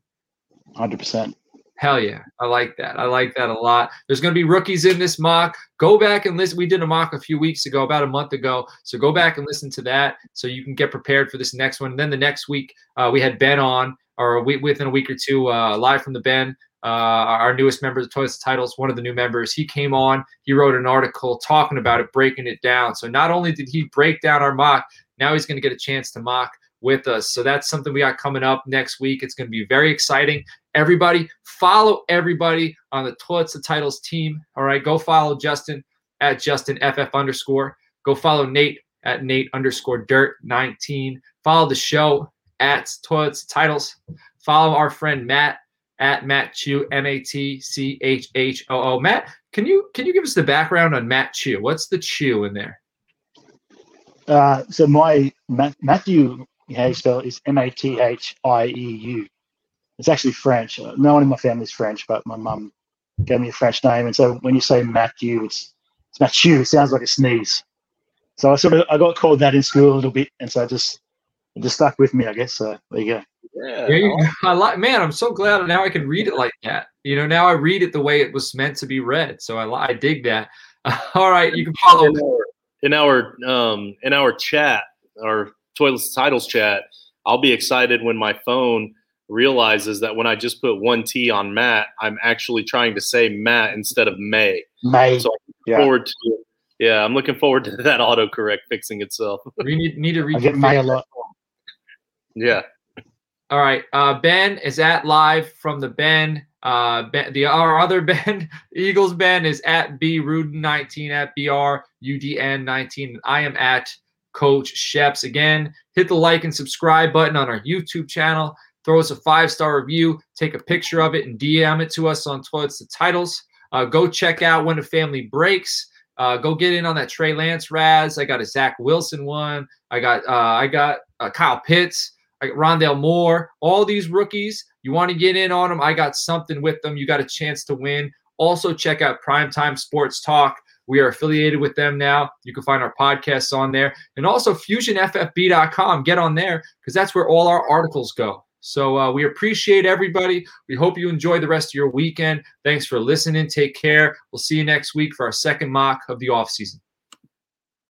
100%. Hell yeah. I like that. I like that a lot. There's going to be rookies in this mock. Go back and listen. We did a mock a few weeks ago, about a month ago. So go back and listen to that so you can get prepared for this next one. And then the next week, we had Ben on, or within a week or two, live from the Ben, our newest member of the Toilets to Titles, one of the new members. He came on. He wrote an article talking about it, breaking it down. So not only did he break down our mock, now he's going to get a chance to mock with us. So that's something we got coming up next week. It's going to be very exciting. Everybody, follow everybody on the Toilets to Titles team. All right, go follow Justin at JustinFF_. Go follow Nate at Nate_Dirt19. Follow the show at Toilets to Titles. Follow our friend Matt at Matt Chu, MATCHHOO. Matt, can you give us the background on Matt Chu? What's the Chu in there? So my Matthew, how you spell it, is MATHIEU. It's actually French. No one in my family is French, but my mum gave me a French name. And so when you say Matthew, it's Matthew. It sounds like a sneeze. So I got called that in school a little bit, and so it just stuck with me, I guess. So there you go. Yeah, man, I'm so glad now I can read it like that. Now I read it the way it was meant to be read. So I dig that. All right, you can follow in our chat, our Toilets Titles chat. I'll be excited when my phone realizes that when I just put one T on Matt, I'm actually trying to say Matt instead of May. May. So I'm looking forward to that autocorrect fixing itself. We need to read. I get May a lot. Yeah. All right. Ben is at live from the Ben. Our other Ben, Eagles Ben, is at BRuden19 at BRUDN19. I am at Coach Sheps. Again, hit the like and subscribe button on our YouTube channel. Throw us a 5-star review. Take a picture of it and DM it to us on Toilets to Titles. Go check out When a Family Breaks. Go get in on that Trey Lance Raz. I got a Zach Wilson one. I got Kyle Pitts. I got Rondale Moore. All these rookies. You want to get in on them? I got something with them. You got a chance to win. Also check out Primetime Sports Talk. We are affiliated with them now. You can find our podcasts on there. And also FusionFFB.com. Get on there because that's where all our articles go. So we appreciate everybody. We hope you enjoy the rest of your weekend. Thanks for listening. Take care. We'll see you next week for our second mock of the offseason.